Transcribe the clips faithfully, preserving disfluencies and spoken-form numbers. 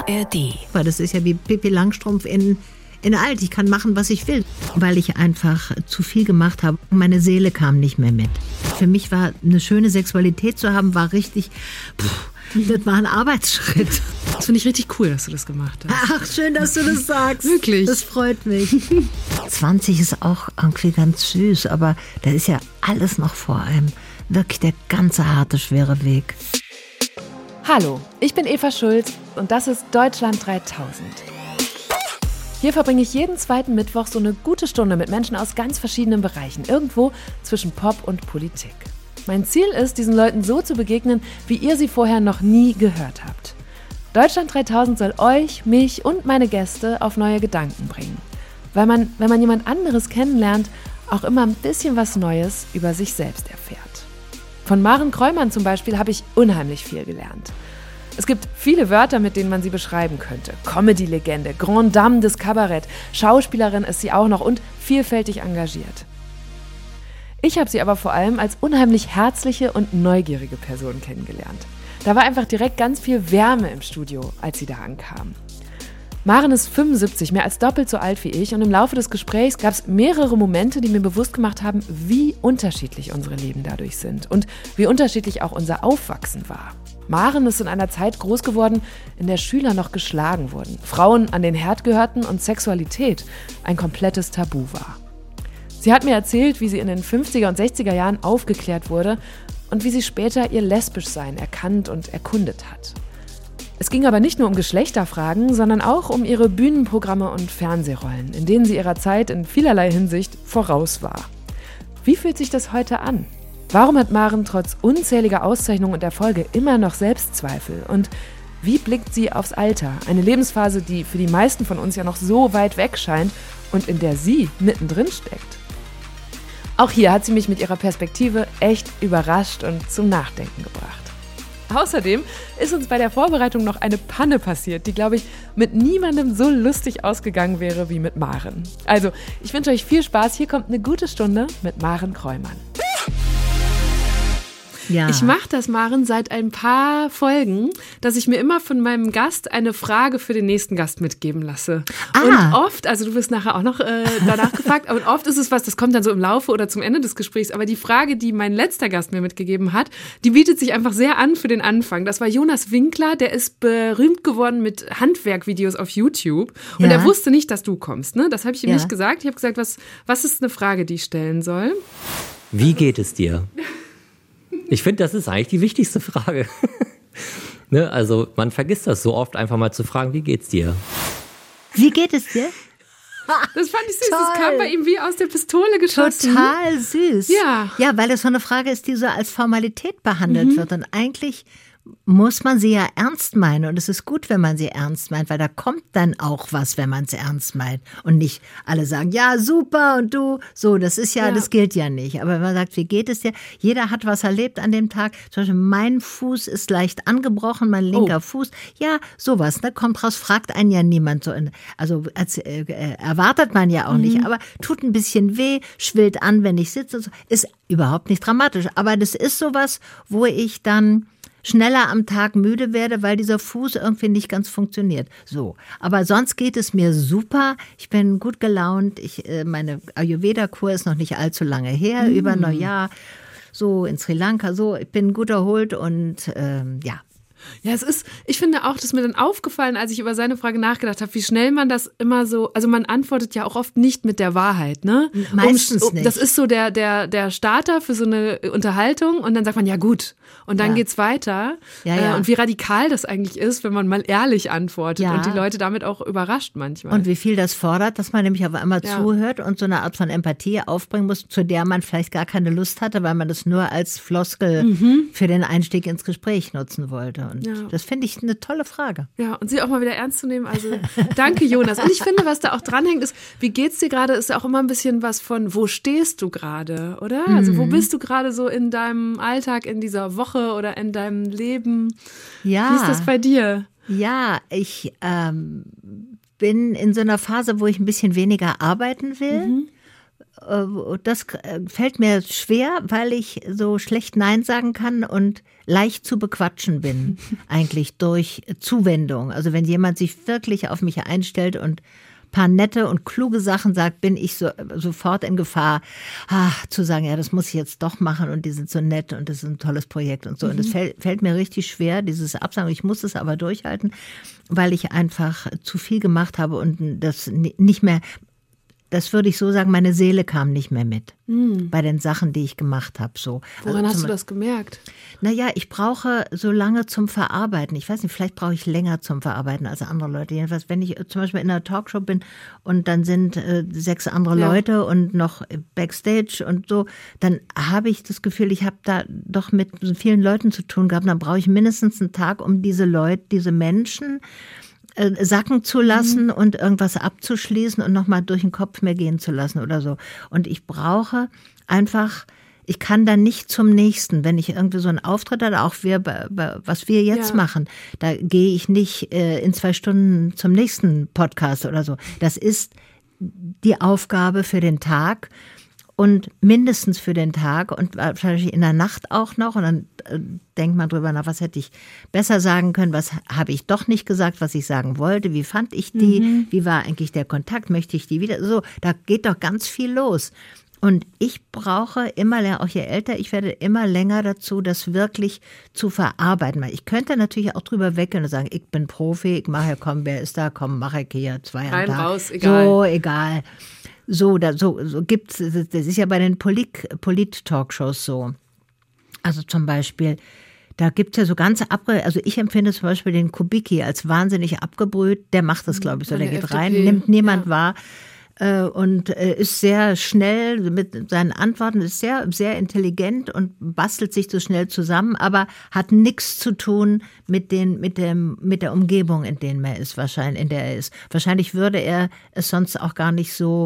R D. Das ist ja wie Pippi Langstrumpf in, in alt. Ich kann machen, was ich will, weil ich einfach zu viel gemacht habe. Meine Seele kam nicht mehr mit. Für mich war eine schöne Sexualität zu haben, war richtig, pff, das war ein Arbeitsschritt. Das finde ich richtig cool, dass du das gemacht hast. Ach, schön, dass du das sagst. Wirklich. Das freut mich. zwanzig ist auch irgendwie ganz süß, aber da ist ja alles noch vor einem. Wirklich der ganze harte, schwere Weg. Hallo, ich bin Eva Schulz und das ist Deutschland dreitausend. Hier verbringe ich jeden zweiten Mittwoch so eine gute Stunde mit Menschen aus ganz verschiedenen Bereichen, irgendwo zwischen Pop und Politik. Mein Ziel ist, diesen Leuten so zu begegnen, wie ihr sie vorher noch nie gehört habt. Deutschland dreitausend soll euch, mich und meine Gäste auf neue Gedanken bringen. Weil man, wenn man jemand anderes kennenlernt, auch immer ein bisschen was Neues über sich selbst erfährt. Von Maren Kräumann zum Beispiel habe ich unheimlich viel gelernt. Es gibt viele Wörter, mit denen man sie beschreiben könnte. Comedy-Legende, Grande Dame des Kabarett, Schauspielerin ist sie auch noch und vielfältig engagiert. Ich habe sie aber vor allem als unheimlich herzliche und neugierige Person kennengelernt. Da war einfach direkt ganz viel Wärme im Studio, als sie da ankam. Maren ist fünfundsiebzig, mehr als doppelt so alt wie ich, und im Laufe des Gesprächs gab es mehrere Momente, die mir bewusst gemacht haben, wie unterschiedlich unsere Leben dadurch sind und wie unterschiedlich auch unser Aufwachsen war. Maren ist in einer Zeit groß geworden, in der Schüler noch geschlagen wurden, Frauen an den Herd gehörten und Sexualität ein komplettes Tabu war. Sie hat mir erzählt, wie sie in den fünfziger und sechziger Jahren aufgeklärt wurde und wie sie später ihr Lesbischsein erkannt und erkundet hat. Es ging aber nicht nur um Geschlechterfragen, sondern auch um ihre Bühnenprogramme und Fernsehrollen, in denen sie ihrer Zeit in vielerlei Hinsicht voraus war. Wie fühlt sich das heute an? Warum hat Maren trotz unzähliger Auszeichnungen und Erfolge immer noch Selbstzweifel? Und wie blickt sie aufs Alter? Eine Lebensphase, die für die meisten von uns ja noch so weit weg scheint und in der sie mittendrin steckt. Auch hier hat sie mich mit ihrer Perspektive echt überrascht und zum Nachdenken gebracht. Außerdem ist uns bei der Vorbereitung noch eine Panne passiert, die, glaube ich, mit niemandem so lustig ausgegangen wäre wie mit Maren. Also, ich wünsche euch viel Spaß. Hier kommt eine gute Stunde mit Maren Kräumann. Ja. Ich mache das, Maren, seit ein paar Folgen, dass ich mir immer von meinem Gast eine Frage für den nächsten Gast mitgeben lasse. Ah. Und oft, also du wirst nachher auch noch äh, danach gefragt, und oft ist es was, das kommt dann so im Laufe oder zum Ende des Gesprächs, aber die Frage, die mein letzter Gast mir mitgegeben hat, die bietet sich einfach sehr an für den Anfang. Das war Jonas Winkler, der ist berühmt geworden mit Handwerkvideos auf YouTube und Ja. er wusste nicht, dass du kommst. Ne? Das habe ich ihm Ja. nicht gesagt. Ich habe gesagt, was, was ist eine Frage, die ich stellen soll? Wie geht es dir? Ich finde, das ist eigentlich die wichtigste Frage. Ne? Also man vergisst das so oft, einfach mal zu fragen, wie geht's dir? Wie geht es dir? Das fand ich süß, Toll. das kam bei ihm wie aus der Pistole geschossen. Total süß. Ja. Ja, weil das so eine Frage ist, die so als Formalität behandelt wird. Und eigentlich muss man sie ja ernst meinen. Und es ist gut, wenn man sie ernst meint, weil da kommt dann auch was, wenn man es ernst meint. Und nicht alle sagen, ja, super, und du, so, das ist ja, Ja. das gilt ja nicht. Aber wenn man sagt, wie geht es dir? Jeder hat was erlebt an dem Tag. Zum Beispiel, mein Fuß ist leicht angebrochen, mein linker Oh. Fuß. Ja, sowas, ne, kommt raus, fragt einen ja niemand so. In, also als, äh, äh, erwartet man ja auch nicht, aber tut ein bisschen weh, schwillt an, wenn ich sitze. So. Ist überhaupt nicht dramatisch. Aber das ist sowas, wo ich dann schneller am Tag müde werde, weil dieser Fuß irgendwie nicht ganz funktioniert. So, aber sonst geht es mir super. Ich bin gut gelaunt. Ich, äh, meine Ayurveda-Kur ist noch nicht allzu lange her, mm. über Neujahr, so in Sri Lanka. So, ich bin gut erholt und ähm, ja. Ja, es ist, ich finde auch, das ist mir dann aufgefallen, als ich über seine Frage nachgedacht habe, wie schnell man das immer so, also man antwortet ja auch oft nicht mit der Wahrheit, ne? Meistens um, nicht. Das ist so der, der, der Starter für so eine Unterhaltung und dann sagt man, ja gut. Und dann Ja. geht's weiter. Ja, ja. Äh, und wie radikal das eigentlich ist, wenn man mal ehrlich antwortet Ja. und die Leute damit auch überrascht manchmal. Und wie viel das fordert, dass man nämlich aber immer Ja. zuhört und so eine Art von Empathie aufbringen muss, zu der man vielleicht gar keine Lust hatte, weil man das nur als Floskel Mhm. für den Einstieg ins Gespräch nutzen wollte. Und Ja. das finde ich eine tolle Frage. Ja, und sie auch mal wieder ernst zu nehmen. Also danke, Jonas. Und ich finde, was da auch dranhängt, ist, wie geht's dir gerade, ist ja auch immer ein bisschen was von, wo stehst du gerade, oder? Also wo bist du gerade so in deinem Alltag, in dieser Woche oder in deinem Leben? Ja. Wie ist das bei dir? Ja, ich ähm, bin in so einer Phase, wo ich ein bisschen weniger arbeiten will. Mhm. das fällt mir schwer, weil ich so schlecht Nein sagen kann und leicht zu bequatschen bin, eigentlich durch Zuwendung. Also wenn jemand sich wirklich auf mich einstellt und ein paar nette und kluge Sachen sagt, bin ich so, sofort in Gefahr, ach, zu sagen, ja, das muss ich jetzt doch machen und die sind so nett und das ist ein tolles Projekt und so. Mhm. Und das fällt, fällt mir richtig schwer, dieses Absagen. Ich muss es aber durchhalten, weil ich einfach zu viel gemacht habe und das nicht mehr... Das würde ich so sagen, meine Seele kam nicht mehr mit mm. bei den Sachen, die ich gemacht habe. So. Woran also hast du das gemerkt? Naja, ich brauche so lange zum Verarbeiten. Ich weiß nicht, vielleicht brauche ich länger zum Verarbeiten als andere Leute. Jedenfalls, wenn ich zum Beispiel in einer Talkshow bin und dann sind äh, sechs andere ja. Leute und noch Backstage und so, dann habe ich das Gefühl, ich habe da doch mit so vielen Leuten zu tun gehabt. Dann brauche ich mindestens einen Tag, um diese Leute, diese Menschen sacken zu lassen mhm. und irgendwas abzuschließen und nochmal durch den Kopf mehr gehen zu lassen oder so. Und ich brauche einfach, ich kann dann nicht zum nächsten, wenn ich irgendwie so einen Auftritt hatte, auch wir, was wir jetzt ja. machen, da gehe ich nicht äh, in zwei Stunden zum nächsten Podcast oder so. Das ist die Aufgabe für den Tag. Und mindestens für den Tag und wahrscheinlich in der Nacht auch noch. Und dann äh, denkt man drüber nach, was hätte ich besser sagen können, was habe ich doch nicht gesagt, was ich sagen wollte, wie fand ich die, mhm. wie war eigentlich der Kontakt, möchte ich die wieder, so, da geht doch ganz viel los. Und ich brauche immer länger, auch je älter ich werde, immer länger dazu, das wirklich zu verarbeiten. Ich könnte natürlich auch drüber weggehen und sagen, ich bin Profi, ich mache ja, komm, wer ist da, komm, mache ich hier zwei Rein, am Tag. raus, egal. So, egal. So, da, so, so gibt's, das ist ja bei den Polit-Talkshows so. Also zum Beispiel, da gibt's ja so ganze Abge, also ich empfinde zum Beispiel den Kubicki als wahnsinnig abgebrüht, der macht das, glaube ich, so, der geht F D P. Rein, nimmt niemand ja. wahr äh, und äh, ist sehr schnell mit seinen Antworten, ist sehr, sehr intelligent und bastelt sich so schnell zusammen, aber hat nichts zu tun mit den, mit dem, mit der Umgebung, in der er ist, wahrscheinlich, in der er ist. Wahrscheinlich würde er es sonst auch gar nicht so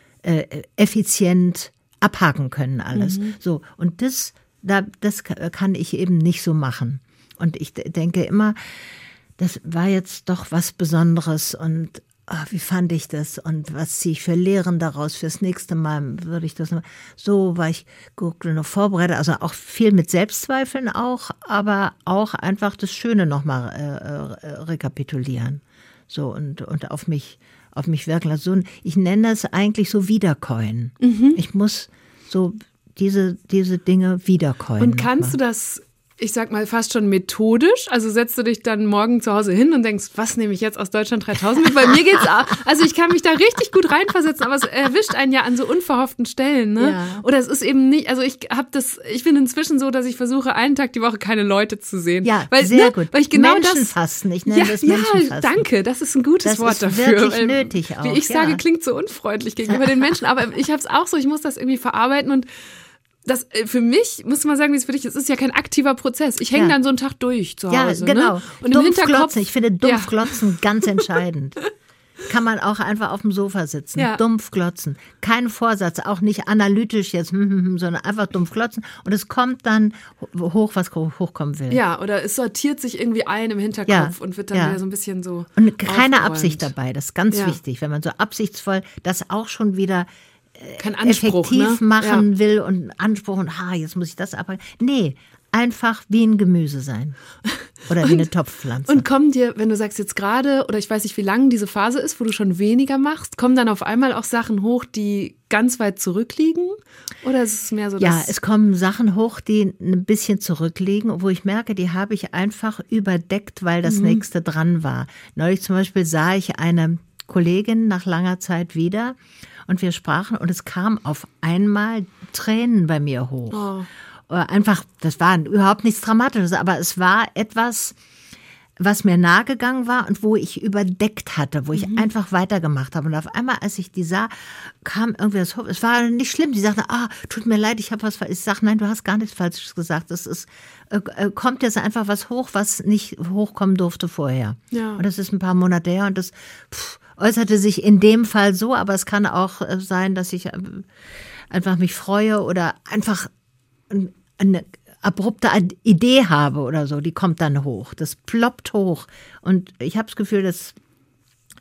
effizient abhaken können alles. Mhm. So, und das, da, das kann ich eben nicht so machen. Und ich denke immer, das war jetzt doch was Besonderes und oh, wie fand ich das und was ziehe ich für Lehren daraus fürs nächste Mal, würde ich das noch, so war ich guckte noch vorbereitet, also auch viel mit Selbstzweifeln auch, aber auch einfach das Schöne nochmal äh, rekapitulieren. So und, und auf mich auf mich wirken lassen. Ich nenne das eigentlich so Wiederkäuen. Mhm. Ich muss so diese, diese Dinge wiederkäuen. Und kannst du das, ich sag mal, fast schon methodisch? Also setzt du dich dann morgen zu Hause hin und denkst, was nehme ich jetzt aus Deutschland dreitausend mit? Bei mir geht's auch. Also ich kann mich da richtig gut reinversetzen, aber es erwischt einen ja an so unverhofften Stellen, ne? Ja. Oder es ist eben nicht, also ich habe das, ich bin inzwischen so, dass ich versuche, einen Tag die Woche keine Leute zu sehen. Ja, weil, sehr ne, gut. Weil ich genau Menschenfasten, das, ich nenne ja, das Menschenfasten. Ja, danke, das ist ein gutes das Wort ist dafür. Wirklich weil, nötig auch. Wie ich ja. sage, klingt so unfreundlich gegenüber den Menschen, aber ich habe es auch so, ich muss das irgendwie verarbeiten und das für mich, muss man sagen, wie es für dich ist, ist ja kein aktiver Prozess. Ich hänge ja. dann so einen Tag durch zu Hause. Ja, genau. Ne? Und im Hinterkopf, ich finde Dumpfglotzen ja. ganz entscheidend. Kann man auch einfach auf dem Sofa sitzen. Ja. Dumpfglotzen. Kein Vorsatz, auch nicht analytisch jetzt, sondern einfach dumpfglotzen. Und es kommt dann hoch, was hochkommen will. Ja, oder es sortiert sich irgendwie ein im Hinterkopf ja. und wird dann ja. wieder so ein bisschen so Und keine aufgeräumt. Absicht dabei, das ist ganz ja. wichtig. Wenn man so absichtsvoll das auch schon wieder Kein Anspruch, effektiv ne? machen ja. will und Anspruch und ha, jetzt muss ich das abhalten. Nee, einfach wie ein Gemüse sein. Oder wie und, eine Topfpflanze. Und kommen dir, wenn du sagst jetzt gerade, oder ich weiß nicht, wie lang diese Phase ist, wo du schon weniger machst, kommen dann auf einmal auch Sachen hoch, die ganz weit zurückliegen? Oder ist es mehr so, dass... Ja, es kommen Sachen hoch, die ein bisschen zurückliegen, wo ich merke, die habe ich einfach überdeckt, weil das mhm. nächste dran war. Neulich zum Beispiel sah ich eine Kollegin nach langer Zeit wieder und wir sprachen und es kam auf einmal Tränen bei mir hoch. Oh. Einfach, das war überhaupt nichts Dramatisches, aber es war etwas, was mir nahegegangen war und wo ich überdeckt hatte, wo ich mhm. einfach weitergemacht habe. Und auf einmal, als ich die sah, kam irgendwie das hoch. Es war nicht schlimm. Die sagte, ah, tut mir leid, ich habe was falsch. Ich sage, nein, du hast gar nichts Falsches gesagt. Es ist, äh, kommt jetzt einfach was hoch, was nicht hochkommen durfte vorher. Ja. Und das ist ein paar Monate her und das pff, äußerte sich in dem Fall so, aber es kann auch sein, dass ich einfach mich freue oder einfach eine abrupte Idee habe oder so, die kommt dann hoch. Das ploppt hoch. Und ich habe das Gefühl, dass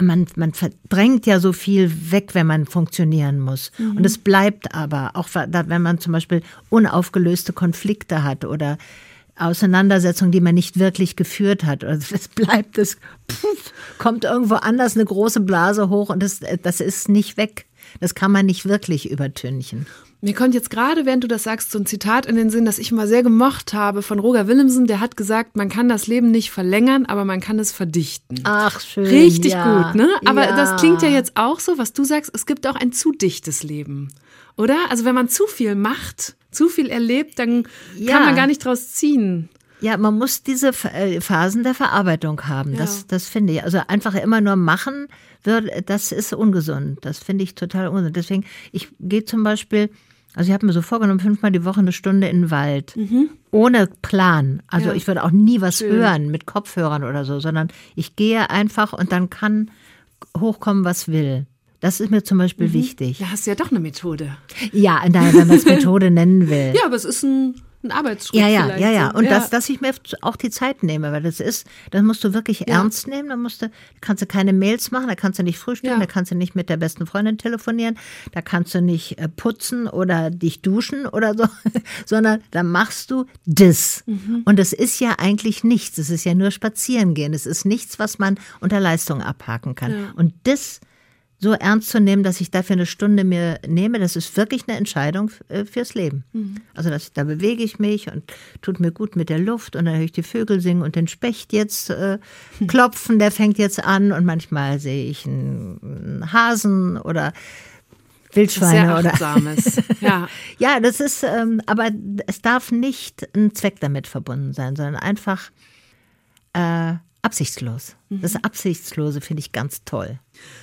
man, man verdrängt ja so viel weg, wenn man funktionieren muss. Mhm. Und es bleibt aber, auch wenn man zum Beispiel unaufgelöste Konflikte hat oder Auseinandersetzungen, die man nicht wirklich geführt hat. Also es bleibt, es pff, kommt irgendwo anders eine große Blase hoch und das, das ist nicht weg. Das kann man nicht wirklich übertünchen. Mir kommt jetzt gerade, während du das sagst, so ein Zitat in den Sinn, das ich mal sehr gemocht habe von Roger Willemsen. Der hat gesagt, man kann das Leben nicht verlängern, aber man kann es verdichten. Ach, schön. Richtig ja. gut, ne? Aber ja. das klingt ja jetzt auch so, was du sagst, es gibt auch ein zu dichtes Leben, oder? Also wenn man zu viel macht, zu viel erlebt, dann ja. kann man gar nicht draus ziehen. Ja, man muss diese Phasen der Verarbeitung haben. Ja. Das, das finde ich. Also einfach immer nur machen, wird, das ist ungesund. Das finde ich total ungesund. Deswegen, ich gehe zum Beispiel, also ich habe mir so vorgenommen, fünfmal die Woche eine Stunde in den Wald. Mhm. Ohne Plan. Also ja. ich würde auch nie was Schön. hören mit Kopfhörern oder so, sondern ich gehe einfach und dann kann hochkommen, was will. Das ist mir zum Beispiel mhm. wichtig. Da hast du ja doch eine Methode. Ja, nein, wenn man es Methode nennen will. Ja, aber es ist ein, ein Arbeitsschritt ja, ja, vielleicht. Ja, ja, und ja. Das, dass ich mir auch die Zeit nehme, weil das ist, das musst du wirklich ja. ernst nehmen, da musst du, kannst du keine Mails machen, da kannst du nicht frühstücken, ja. da kannst du nicht mit der besten Freundin telefonieren, da kannst du nicht putzen oder dich duschen oder so, sondern da machst du das. Mhm. Und das ist ja eigentlich nichts, es ist ja nur spazieren gehen, es ist nichts, was man unter Leistung abhaken kann. Ja. Und das so ernst zu nehmen, dass ich dafür eine Stunde mir nehme, das ist wirklich eine Entscheidung fürs Leben. Mhm. Also das, da bewege ich mich und tut mir gut mit der Luft und dann höre ich die Vögel singen und den Specht jetzt äh, klopfen, der fängt jetzt an und manchmal sehe ich einen, einen Hasen oder Wildschweine. Sehr achtsames. Oder ja. ja, das ist, ähm, aber es darf nicht ein Zweck damit verbunden sein, sondern einfach äh, absichtslos. Mhm. Das Absichtslose finde ich ganz toll.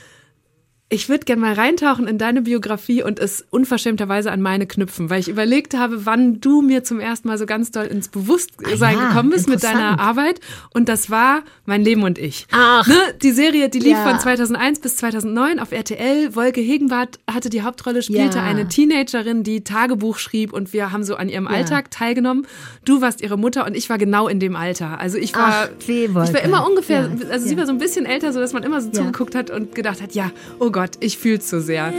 Ich würde gerne mal reintauchen in deine Biografie und es unverschämterweise an meine knüpfen, weil ich überlegt habe, wann du mir zum ersten Mal so ganz doll ins Bewusstsein ah ja, gekommen bist mit deiner Arbeit. Und das war Mein Leben und ich. Ach. Ne? Die Serie, die lief ja. von zweitausendeins bis zweitausendneun auf R T L. Wolke Hegenbart hatte die Hauptrolle, spielte ja. eine Teenagerin, die Tagebuch schrieb und wir haben so an ihrem ja. Alltag teilgenommen. Du warst ihre Mutter und ich war genau in dem Alter. Also ich war, Ach, ich war immer ungefähr, ja. also sie ja. war so ein bisschen älter, sodass man immer so ja. zugeguckt hat und gedacht hat, ja, oh Gott, ich fühl's so sehr.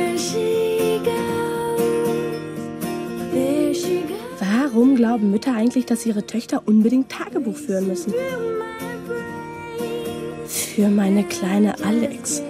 Warum glauben Mütter eigentlich, dass ihre Töchter unbedingt Tagebuch führen müssen? Für meine kleine Alex.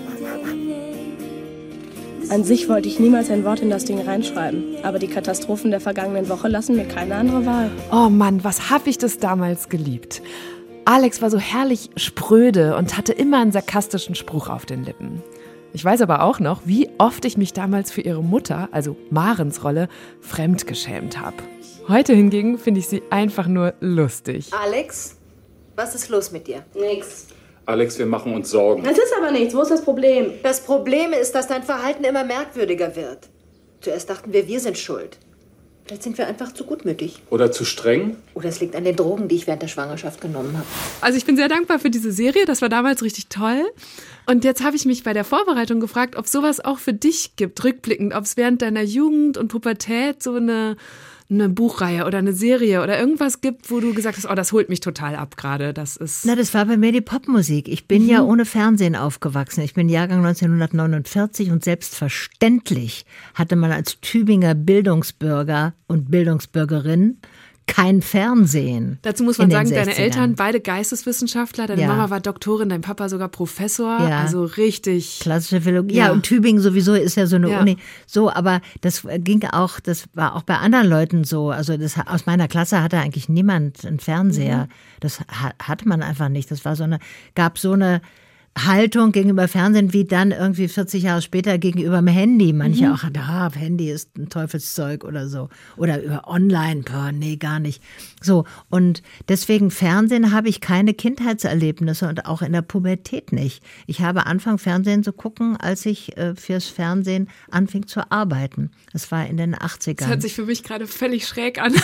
An sich wollte ich niemals ein Wort in das Ding reinschreiben, aber die Katastrophen der vergangenen Woche lassen mir keine andere Wahl. Oh Mann, was hab ich das damals geliebt. Alex war so herrlich spröde und hatte immer einen sarkastischen Spruch auf den Lippen. Ich weiß aber auch noch, wie oft ich mich damals für ihre Mutter, also Marens Rolle, fremdgeschämt habe. Heute hingegen finde ich sie einfach nur lustig. Alex, was ist los mit dir? Nix. Alex, wir machen uns Sorgen. Das ist aber nichts. Wo ist das Problem? Das Problem ist, dass dein Verhalten immer merkwürdiger wird. Zuerst dachten wir, wir sind schuld. Vielleicht sind wir einfach zu gutmütig. Oder zu streng? Oder es liegt an den Drogen, die ich während der Schwangerschaft genommen habe. Also ich bin sehr dankbar für diese Serie. Das war damals richtig toll. Und jetzt habe ich mich bei der Vorbereitung gefragt, ob sowas auch für dich gibt, rückblickend. Ob es während deiner Jugend und Pubertät so eine, eine Buchreihe oder eine Serie oder irgendwas gibt, wo du gesagt hast, oh, das holt mich total ab gerade. Das ist Na, das war bei mir die Popmusik. Ich bin mhm. ja ohne Fernsehen aufgewachsen. Ich bin Jahrgang neunzehnhundertneunundvierzig und selbstverständlich hatte man als Tübinger Bildungsbürger und Bildungsbürgerin kein Fernsehen. Dazu muss man sagen, deine Eltern, beide Geisteswissenschaftler, deine ja. Mama war Doktorin, dein Papa sogar Professor, ja. also richtig. Klassische Philologie. Ja. ja, und Tübingen sowieso ist ja so eine ja. Uni. So, aber das ging auch, das war auch bei anderen Leuten so. Also das, aus meiner Klasse hatte eigentlich niemand einen Fernseher. Mhm. Das hatte man einfach nicht. Das war so eine, gab so eine Haltung gegenüber Fernsehen, wie dann irgendwie vierzig Jahre später gegenüber dem Handy. Manche mhm. auch, ah, Handy ist ein Teufelszeug oder so. Oder über Online, boah, nee, gar nicht. So, und deswegen Fernsehen habe ich keine Kindheitserlebnisse und auch in der Pubertät nicht. Ich habe angefangen, Fernsehen zu gucken, als ich äh, fürs Fernsehen anfing zu arbeiten. Das war in den achtzigern. Das hört sich für mich gerade völlig schräg an.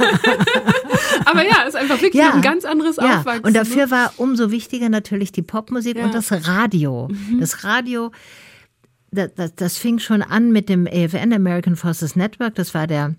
Aber ja, ist einfach wirklich ja. ein ganz anderes ja. Aufwachsen. Und dafür war umso wichtiger natürlich die Popmusik ja. und das Radio. Mhm. Das Radio, das, das, das fing schon an mit dem A F N, American Forces Network. Das war der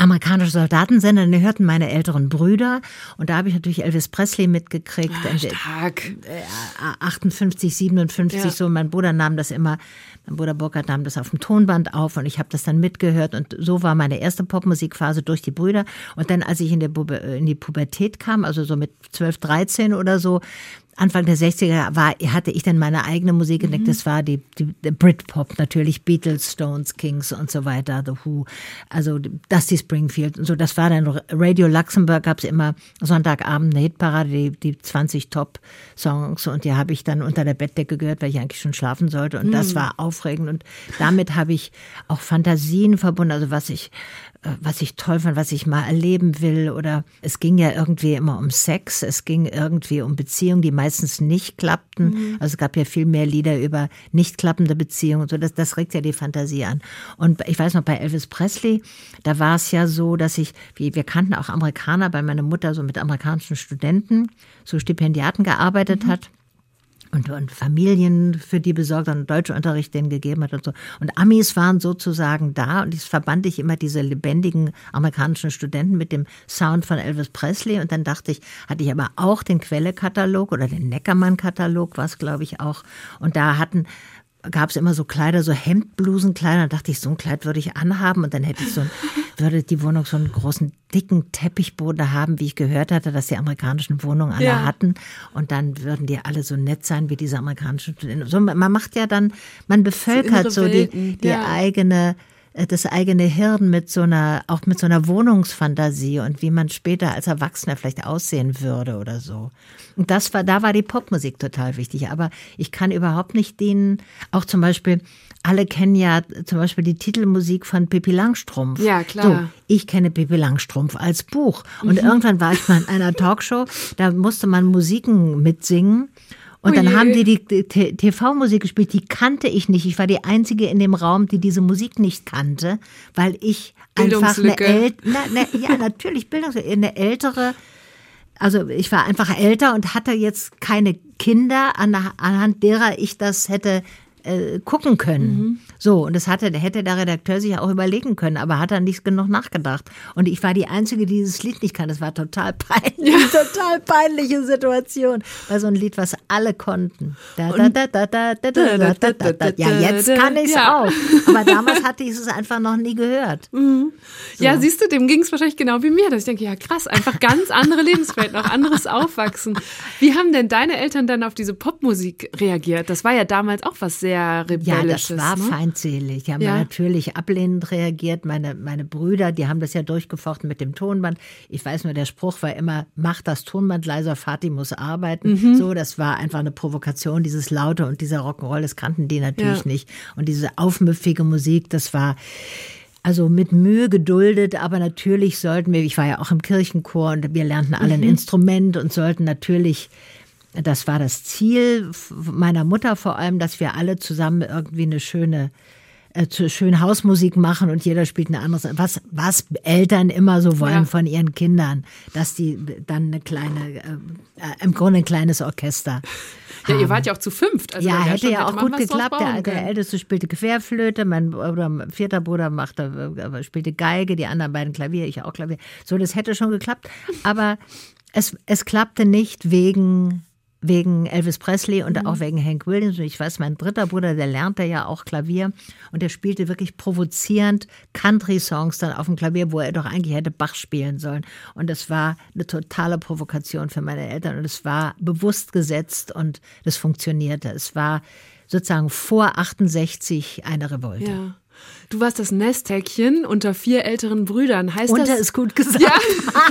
amerikanische Soldatensender, den hörten meine älteren Brüder und da habe ich natürlich Elvis Presley mitgekriegt. Ah, stark. achtundfünfzig, siebenundfünfzig, ja. So, mein Bruder nahm das immer, mein Bruder Burkhard nahm das auf dem Tonband auf und ich habe das dann mitgehört und so war meine erste Popmusikphase durch die Brüder und dann, als ich in, der Pu- in die Pubertät kam, also so mit zwölf, dreizehn oder so, Anfang der sechziger war, hatte ich dann meine eigene Musik entdeckt. Das war die, die, die Britpop natürlich, Beatles, Stones, Kings und so weiter, The Who, also Dusty Springfield und so. Das war dann Radio Luxemburg, gab es immer Sonntagabend eine Hitparade, die, die zwanzig Top-Songs und die habe ich dann unter der Bettdecke gehört, weil ich eigentlich schon schlafen sollte und das war aufregend und damit habe ich auch Fantasien verbunden, also was ich was ich toll fand, was ich mal erleben will oder es ging ja irgendwie immer um Sex, es ging irgendwie um Beziehungen, die meistens nicht klappten. Mhm. Also es gab ja viel mehr Lieder über nicht klappende Beziehungen und so, das, das regt ja die Fantasie an. Und ich weiß noch, bei Elvis Presley, da war es ja so, dass ich, wir, wir kannten auch Amerikaner, weil meine Mutter so mit amerikanischen Studenten, so Stipendiaten gearbeitet mhm. hat. Und, und Familien für die besorgt und Deutschunterricht denen gegeben hat und so. Und Amis waren sozusagen da und das verband ich immer diese lebendigen amerikanischen Studenten mit dem Sound von Elvis Presley. Und dann dachte ich, hatte ich aber auch den Quelle-Katalog oder den Neckermann-Katalog, was glaube ich auch. Und da hatten gab es immer so Kleider, so Hemdblusenkleider. Da dachte ich, so ein Kleid würde ich anhaben und dann hätte ich so ein, würde die Wohnung so einen großen, dicken Teppichboden haben, wie ich gehört hatte, dass die amerikanischen Wohnungen alle ja. hatten. Und dann würden die alle so nett sein wie diese amerikanischen Studenten. So, man macht ja dann, man bevölkert so die, die ja. eigene, das eigene Hirn mit so einer, auch mit so einer Wohnungsfantasie und wie man später als Erwachsener vielleicht aussehen würde oder so. Und das war, da war die Popmusik total wichtig. Aber ich kann überhaupt nicht denen, auch zum Beispiel, alle kennen ja zum Beispiel die Titelmusik von Pippi Langstrumpf. Ja, klar. So, ich kenne Pippi Langstrumpf als Buch. Und mhm. irgendwann war ich mal in einer Talkshow, da musste man Musiken mitsingen. Und dann haben die die T V-Musik gespielt, die kannte ich nicht. Ich war die Einzige in dem Raum, die diese Musik nicht kannte, weil ich einfach eine ältere, na, na, ja natürlich Bildungslücke, eine ältere, also ich war einfach älter und hatte jetzt keine Kinder, an, anhand derer ich das hätte äh, gucken können. Mhm. So, und das hatte, hätte der Redakteur sich auch überlegen können, aber hat dann nicht genug nachgedacht. Und ich war die Einzige, die dieses Lied nicht kannte. Das war total peinlich, ja. total peinliche Situation. Bei so ein Lied, was alle konnten. Da, da, da, da, da, da, da, da, da, da. Ja, jetzt kann ich es ja. auch. Aber damals hatte ich es einfach noch nie gehört. Mhm. So. Ja, siehst du, dem ging es wahrscheinlich genau wie mir, dass ich denke, ja krass, einfach ganz andere Lebenswelten, auch anderes Aufwachsen. Wie haben denn deine Eltern dann auf diese Popmusik reagiert? Das war ja damals auch was sehr Rebellisches. Ja, das war ne? feindselig. Die haben ja. natürlich ablehnend reagiert. Meine, meine Brüder, die haben das ja durchgefochten mit dem Tonband. Ich weiß nur, der Spruch war immer, mach das Tonband leiser, Vati muss arbeiten. Mhm. So, das war einfach eine Provokation, dieses Laute und dieser Rock'n'Roll, das kannten die natürlich ja. nicht. Und diese aufmüpfige Musik, das war also mit Mühe geduldet, aber natürlich sollten wir, ich war ja auch im Kirchenchor und wir lernten alle mhm. ein Instrument und sollten natürlich, das war das Ziel meiner Mutter vor allem, dass wir alle zusammen irgendwie eine schöne, äh, schöne Hausmusik machen und jeder spielt ein anderes, was, was Eltern immer so wollen ja. von ihren Kindern, dass die dann eine kleine, äh, im Grunde ein kleines Orchester Ja, ihr wart ja auch zu fünft. Also ja, hätte ja auch gut geklappt. Der, der Älteste spielte Querflöte, mein Bruder, vierter Bruder machte, spielte Geige, die anderen beiden Klavier, ich auch Klavier. So, das hätte schon geklappt. Aber es, es klappte nicht wegen, wegen Elvis Presley und mhm. auch wegen Hank Williams. Und ich weiß, mein dritter Bruder, der lernte ja auch Klavier und der spielte wirklich provozierend Country-Songs dann auf dem Klavier, wo er doch eigentlich hätte Bach spielen sollen. Und das war eine totale Provokation für meine Eltern und es war bewusst gesetzt und das funktionierte. Es war sozusagen vor achtundsechzig eine Revolte. Ja. Du warst das Nesthäkchen unter vier älteren Brüdern. Heißt unter das, ist gut gesagt. Ja.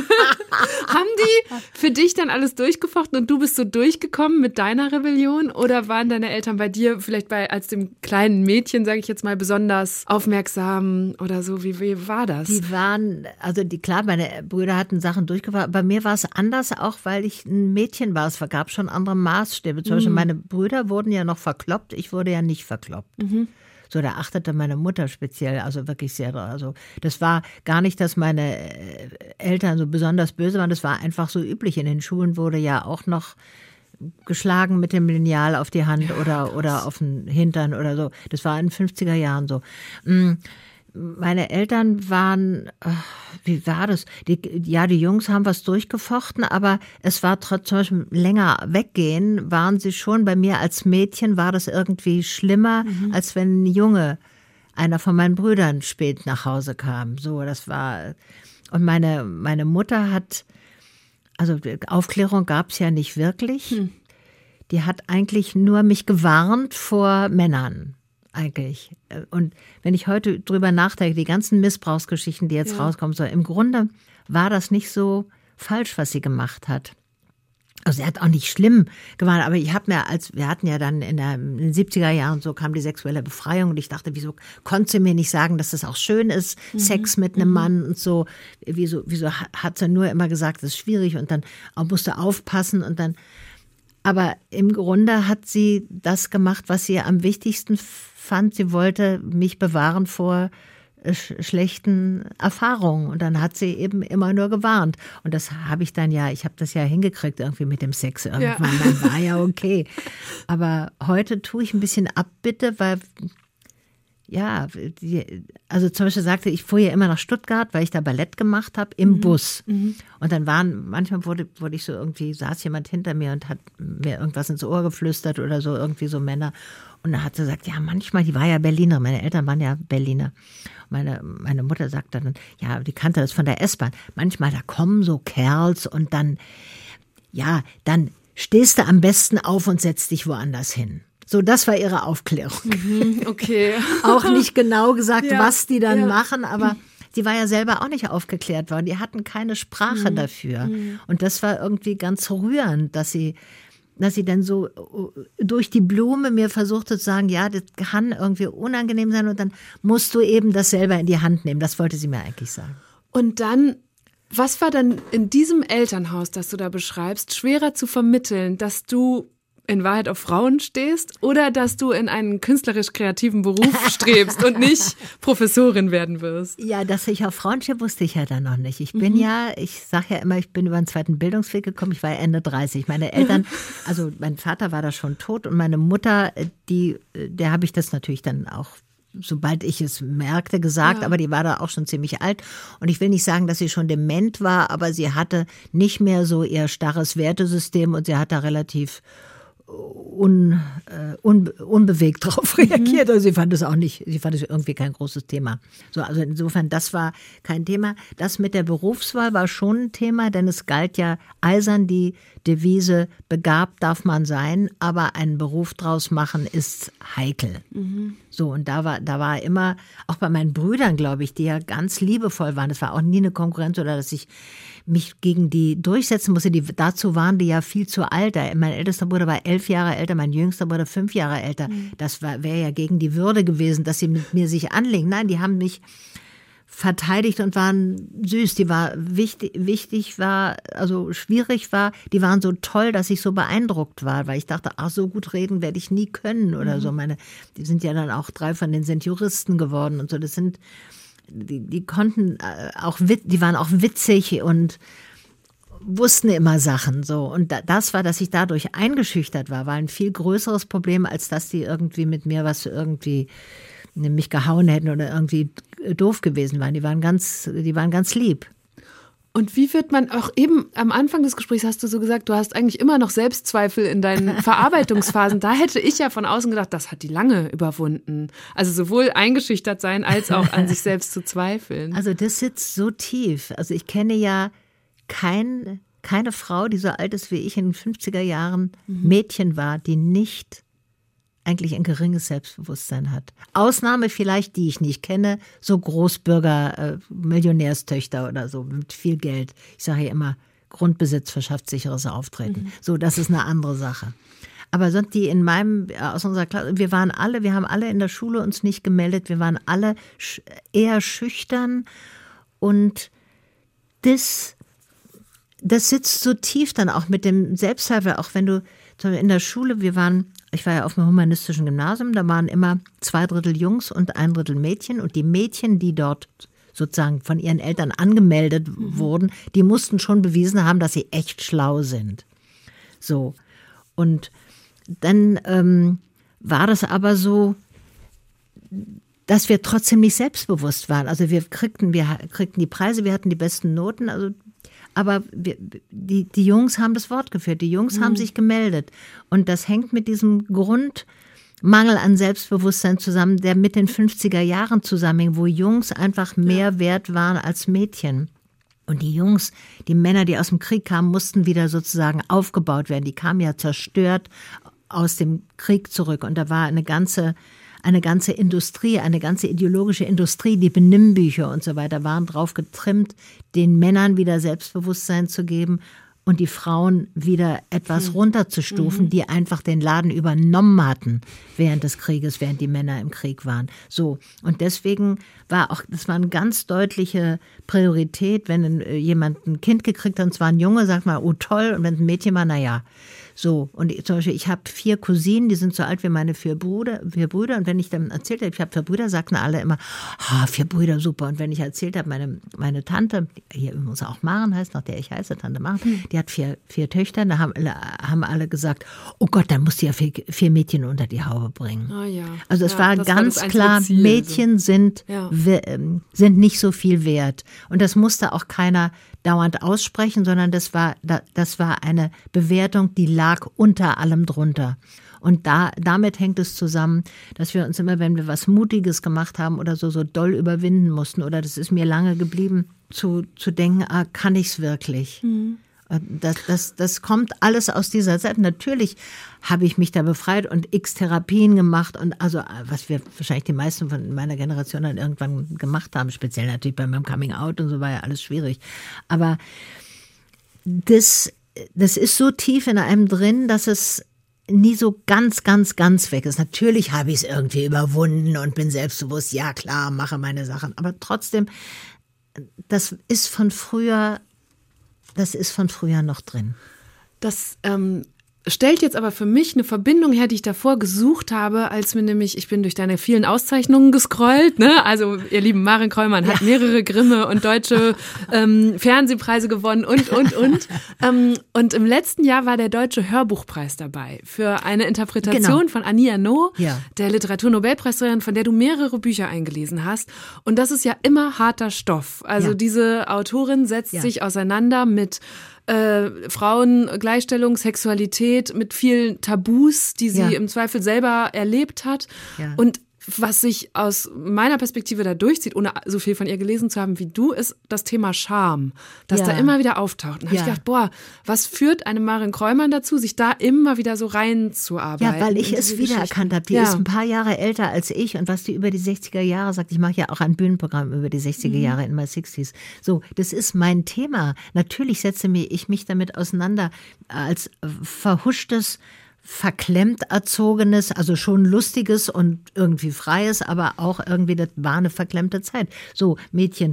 Haben die für dich dann alles durchgefochten und du bist so durchgekommen mit deiner Rebellion? Oder waren deine Eltern bei dir vielleicht bei als dem kleinen Mädchen, sage ich jetzt mal, besonders aufmerksam oder so? Wie, wie war das? Die waren, also die, klar, meine Brüder hatten Sachen durchgefochten. Bei mir war es anders, auch weil ich ein Mädchen war. Es gab schon andere Maßstäbe. Zum Beispiel Mhm. meine Brüder wurden ja noch verkloppt. Ich wurde ja nicht verkloppt. Mhm. So, da achtete meine Mutter speziell, also wirklich sehr drauf. Also das war gar nicht, dass meine Eltern so besonders böse waren, das war einfach so üblich. In den Schulen wurde ja auch noch geschlagen mit dem Lineal auf die Hand ja, oder, oder auf den Hintern oder so. Das war in den fünfziger Jahren so. meine Eltern waren, wie war das? Die, ja, die Jungs haben was durchgefochten, aber es war trotzdem länger weggehen, waren sie schon. Bei mir als Mädchen war das irgendwie schlimmer, mhm. als wenn ein Junge, einer von meinen Brüdern, spät nach Hause kam. So, das war, und meine, meine Mutter hat, also Aufklärung gab es ja nicht wirklich. Hm. Die hat eigentlich nur mich gewarnt vor Männern. Eigentlich. Und wenn ich heute drüber nachdenke, die ganzen Missbrauchsgeschichten, die jetzt ja. rauskommen, so im Grunde war das nicht so falsch, was sie gemacht hat. Also sie hat auch nicht schlimm gewarnt, aber ich habe mir, als wir hatten ja dann in, der, in den siebziger Jahren, so kam die sexuelle Befreiung und ich dachte, wieso konnte sie mir nicht sagen, dass das auch schön ist, mhm. Sex mit einem mhm. Mann und so. Wieso, wieso hat sie nur immer gesagt, das ist schwierig und dann auch musste aufpassen und dann. Aber im Grunde hat sie das gemacht, was sie am wichtigsten fand. Sie wollte mich bewahren vor sch- schlechten Erfahrungen. Und dann hat sie eben immer nur gewarnt. Und das habe ich dann ja, ich habe das ja hingekriegt irgendwie mit dem Sex irgendwann. Ja. Dann war ja okay. Aber heute tue ich ein bisschen Abbitte, weil, ja, die, also zum Beispiel sagte ich, fuhr ja immer nach Stuttgart, weil ich da Ballett gemacht habe, im mhm. Bus. Mhm. Und dann waren, manchmal wurde, wurde ich so irgendwie, saß jemand hinter mir und hat mir irgendwas ins Ohr geflüstert oder so, irgendwie so Männer. Und dann hat sie gesagt, ja, manchmal, die war ja Berliner, meine Eltern waren ja Berliner. Meine, meine Mutter sagte dann, ja, die kannte das von der S-Bahn. Manchmal, da kommen so Kerls und dann, ja, dann stehst du am besten auf und setzt dich woanders hin. So, das war ihre Aufklärung. Mhm, okay. Auch nicht genau gesagt, ja, was die dann ja. machen, aber sie war ja selber auch nicht aufgeklärt worden. Die hatten keine Sprache mhm. dafür. Mhm. Und das war irgendwie ganz rührend, dass sie, dass sie dann so durch die Blume mir versuchte zu sagen, ja, das kann irgendwie unangenehm sein und dann musst du eben das selber in die Hand nehmen. Das wollte sie mir eigentlich sagen. Und dann, was war dann in diesem Elternhaus, das du da beschreibst, schwerer zu vermitteln, dass du in Wahrheit auf Frauen stehst oder dass du in einen künstlerisch-kreativen Beruf strebst und nicht Professorin werden wirst? Ja, dass ich auf Frauen stehe, wusste ich ja dann noch nicht. Ich bin mhm. ja, ich sage ja immer, ich bin über einen zweiten Bildungsweg gekommen. Ich war ja Ende dreißig. Meine Eltern, also mein Vater war da schon tot und meine Mutter, die, der habe ich das natürlich dann auch, sobald ich es merkte, gesagt, ja. aber die war da auch schon ziemlich alt. Und ich will nicht sagen, dass sie schon dement war, aber sie hatte nicht mehr so ihr starres Wertesystem und sie hat da relativ Un, äh, unbe, unbewegt darauf reagiert. Also sie fand es auch nicht, sie fand es irgendwie kein großes Thema. So, also insofern, das war kein Thema. Das mit der Berufswahl war schon ein Thema, denn es galt ja eisern die Devise, begabt darf man sein, aber einen Beruf draus machen ist heikel. Mhm. So, und da war, da war immer, auch bei meinen Brüdern, glaube ich, die ja ganz liebevoll waren, das war auch nie eine Konkurrenz oder dass ich mich gegen die durchsetzen musste. Die, dazu waren die ja viel zu alt. Mein ältester Bruder war elf Jahre älter, mein jüngster Bruder fünf Jahre älter. Mhm. Das wäre ja gegen die Würde gewesen, dass sie mit mir sich anlegen. Nein, die haben mich verteidigt und waren süß. Die war wichtig, wichtig war, also schwierig war, die waren so toll, dass ich so beeindruckt war, weil ich dachte, ach, so gut reden werde ich nie können oder mhm. so. Meine, die sind ja dann auch, drei von denen sind Juristen geworden und so. Das sind, die, die konnten auch, die waren auch witzig und wussten immer Sachen so. Und das war, dass ich dadurch eingeschüchtert war, war ein viel größeres Problem, als dass die irgendwie mit mir was irgendwie mich gehauen hätten oder irgendwie doof gewesen waren. Die waren ganz, die waren ganz lieb. Und wie wird man auch eben am Anfang des Gesprächs hast du so gesagt, du hast eigentlich immer noch Selbstzweifel in deinen Verarbeitungsphasen. Da hätte ich ja von außen gedacht, das hat die lange überwunden. Also sowohl eingeschüchtert sein, als auch an sich selbst zu zweifeln. Also das sitzt so tief. Also ich kenne ja kein, keine Frau, die so alt ist wie ich in den fünfziger Jahren mhm. Mädchen war, die nicht eigentlich ein geringes Selbstbewusstsein hat. Ausnahme vielleicht, die ich nicht kenne, so Großbürger, äh, Millionärstöchter oder so mit viel Geld. Ich sage ja immer, Grundbesitz verschafft sicheres Auftreten. Mhm. So, das ist eine andere Sache. Aber sonst die in meinem, aus unserer Klasse, wir waren alle, wir haben alle in der Schule uns nicht gemeldet, wir waren alle sch- eher schüchtern und das, das sitzt so tief dann auch mit dem Selbstzweifel, auch wenn du in der Schule, wir waren, ich war ja auf dem humanistischen Gymnasium, da waren immer zwei Drittel Jungs und ein Drittel Mädchen und die Mädchen, die dort sozusagen von ihren Eltern angemeldet mhm. wurden, die mussten schon bewiesen haben, dass sie echt schlau sind. So. Und dann ähm, war das aber so, dass wir trotzdem nicht selbstbewusst waren. Also wir kriegten, wir kriegten die Preise, wir hatten die besten Noten, also aber wir, die, die Jungs haben das Wort geführt, die Jungs mhm. haben sich gemeldet. Und das hängt mit diesem Grundmangel an Selbstbewusstsein zusammen, der mit den fünfziger Jahren zusammenhing, wo Jungs einfach mehr ja. wert waren als Mädchen. Und die Jungs, die Männer, die aus dem Krieg kamen, mussten wieder sozusagen aufgebaut werden. Die kamen ja zerstört aus dem Krieg zurück. Und da war eine ganze Eine ganze Industrie, eine ganze ideologische Industrie, die Benimmbücher und so weiter waren drauf getrimmt, den Männern wieder Selbstbewusstsein zu geben und die Frauen wieder etwas hm. runterzustufen, mhm. die einfach den Laden übernommen hatten während des Krieges, während die Männer im Krieg waren. So. Und deswegen war auch, das war eine ganz deutliche Priorität, wenn jemand ein Kind gekriegt hat, und zwar ein Junge, sagt man, oh toll, und wenn es ein Mädchen war, naja. So, und zum Beispiel, ich habe vier Cousinen, die sind so alt wie meine vier Brüder, vier Brüder. Und wenn ich dann erzählt habe, ich habe vier Brüder, sagten alle immer, ah, vier Brüder, super. Und wenn ich erzählt habe, meine, meine Tante, hier übrigens auch Maren heißt, nach der ich heiße, Tante Maren, hm. die hat vier, vier Töchter, da haben alle, haben alle gesagt, oh Gott, dann muss die ja vier, vier Mädchen unter die Haube bringen. Oh ja. Also es ja, war ganz war klar, Ziel, Mädchen so. sind, ja. sind nicht so viel wert. Und das musste auch keiner dauernd aussprechen, sondern das war, das war eine Bewertung, die lag unter allem drunter. Und da, damit hängt es zusammen, dass wir uns immer, wenn wir was Mutiges gemacht haben oder so, so doll überwinden mussten, oder das ist mir lange geblieben, zu, zu denken, ah, kann ich's wirklich? Mhm. Das, das, das kommt alles aus dieser Zeit. Natürlich habe ich mich da befreit und x Therapien gemacht und also, was wir wahrscheinlich die meisten von meiner Generation dann irgendwann gemacht haben, speziell natürlich bei meinem Coming Out und so, war ja alles schwierig. Aber das, das ist so tief in einem drin, dass es nie so ganz, ganz, ganz weg ist. Natürlich habe ich es irgendwie überwunden und bin selbstbewusst, ja klar, mache meine Sachen. Aber trotzdem, das ist von früher Das ist von früher noch drin. Das ähm, stellt jetzt aber für mich eine Verbindung her, die ich davor gesucht habe, als mir nämlich, ich bin durch deine vielen Auszeichnungen gescrollt, ne? Also ihr lieben Maren Kräumann ja. hat mehrere Grimme und deutsche ähm, Fernsehpreise gewonnen und, und, und. ähm, und im letzten Jahr war der Deutsche Hörbuchpreis dabei für eine Interpretation genau. von Annie Ernaux, ja. der Literaturnobelpreisträgerin, von der du mehrere Bücher eingelesen hast. Und das ist ja immer harter Stoff. Also ja. diese Autorin setzt ja. sich auseinander mit Äh, Frauen, Gleichstellung, Sexualität, mit vielen Tabus, die sie ja. im Zweifel selber erlebt hat. Ja. Und was sich aus meiner Perspektive da durchzieht, ohne so viel von ihr gelesen zu haben wie du, ist das Thema Scham, das ja. da immer wieder auftaucht. Und da habe ja. ich gedacht, boah, was führt eine Maren Kräumann dazu, sich da immer wieder so reinzuarbeiten? Ja, weil ich es wiedererkannt habe. Die ja. ist ein paar Jahre älter als ich und was die über die sechziger Jahre sagt, ich mache ja auch ein Bühnenprogramm über die sechziger Jahre in my sixties. So, das ist mein Thema. Natürlich setze ich mich damit auseinander als verhuschtes, verklemmt erzogenes, also schon lustiges und irgendwie freies, aber auch irgendwie, das war eine verklemmte Zeit. So, Mädchen,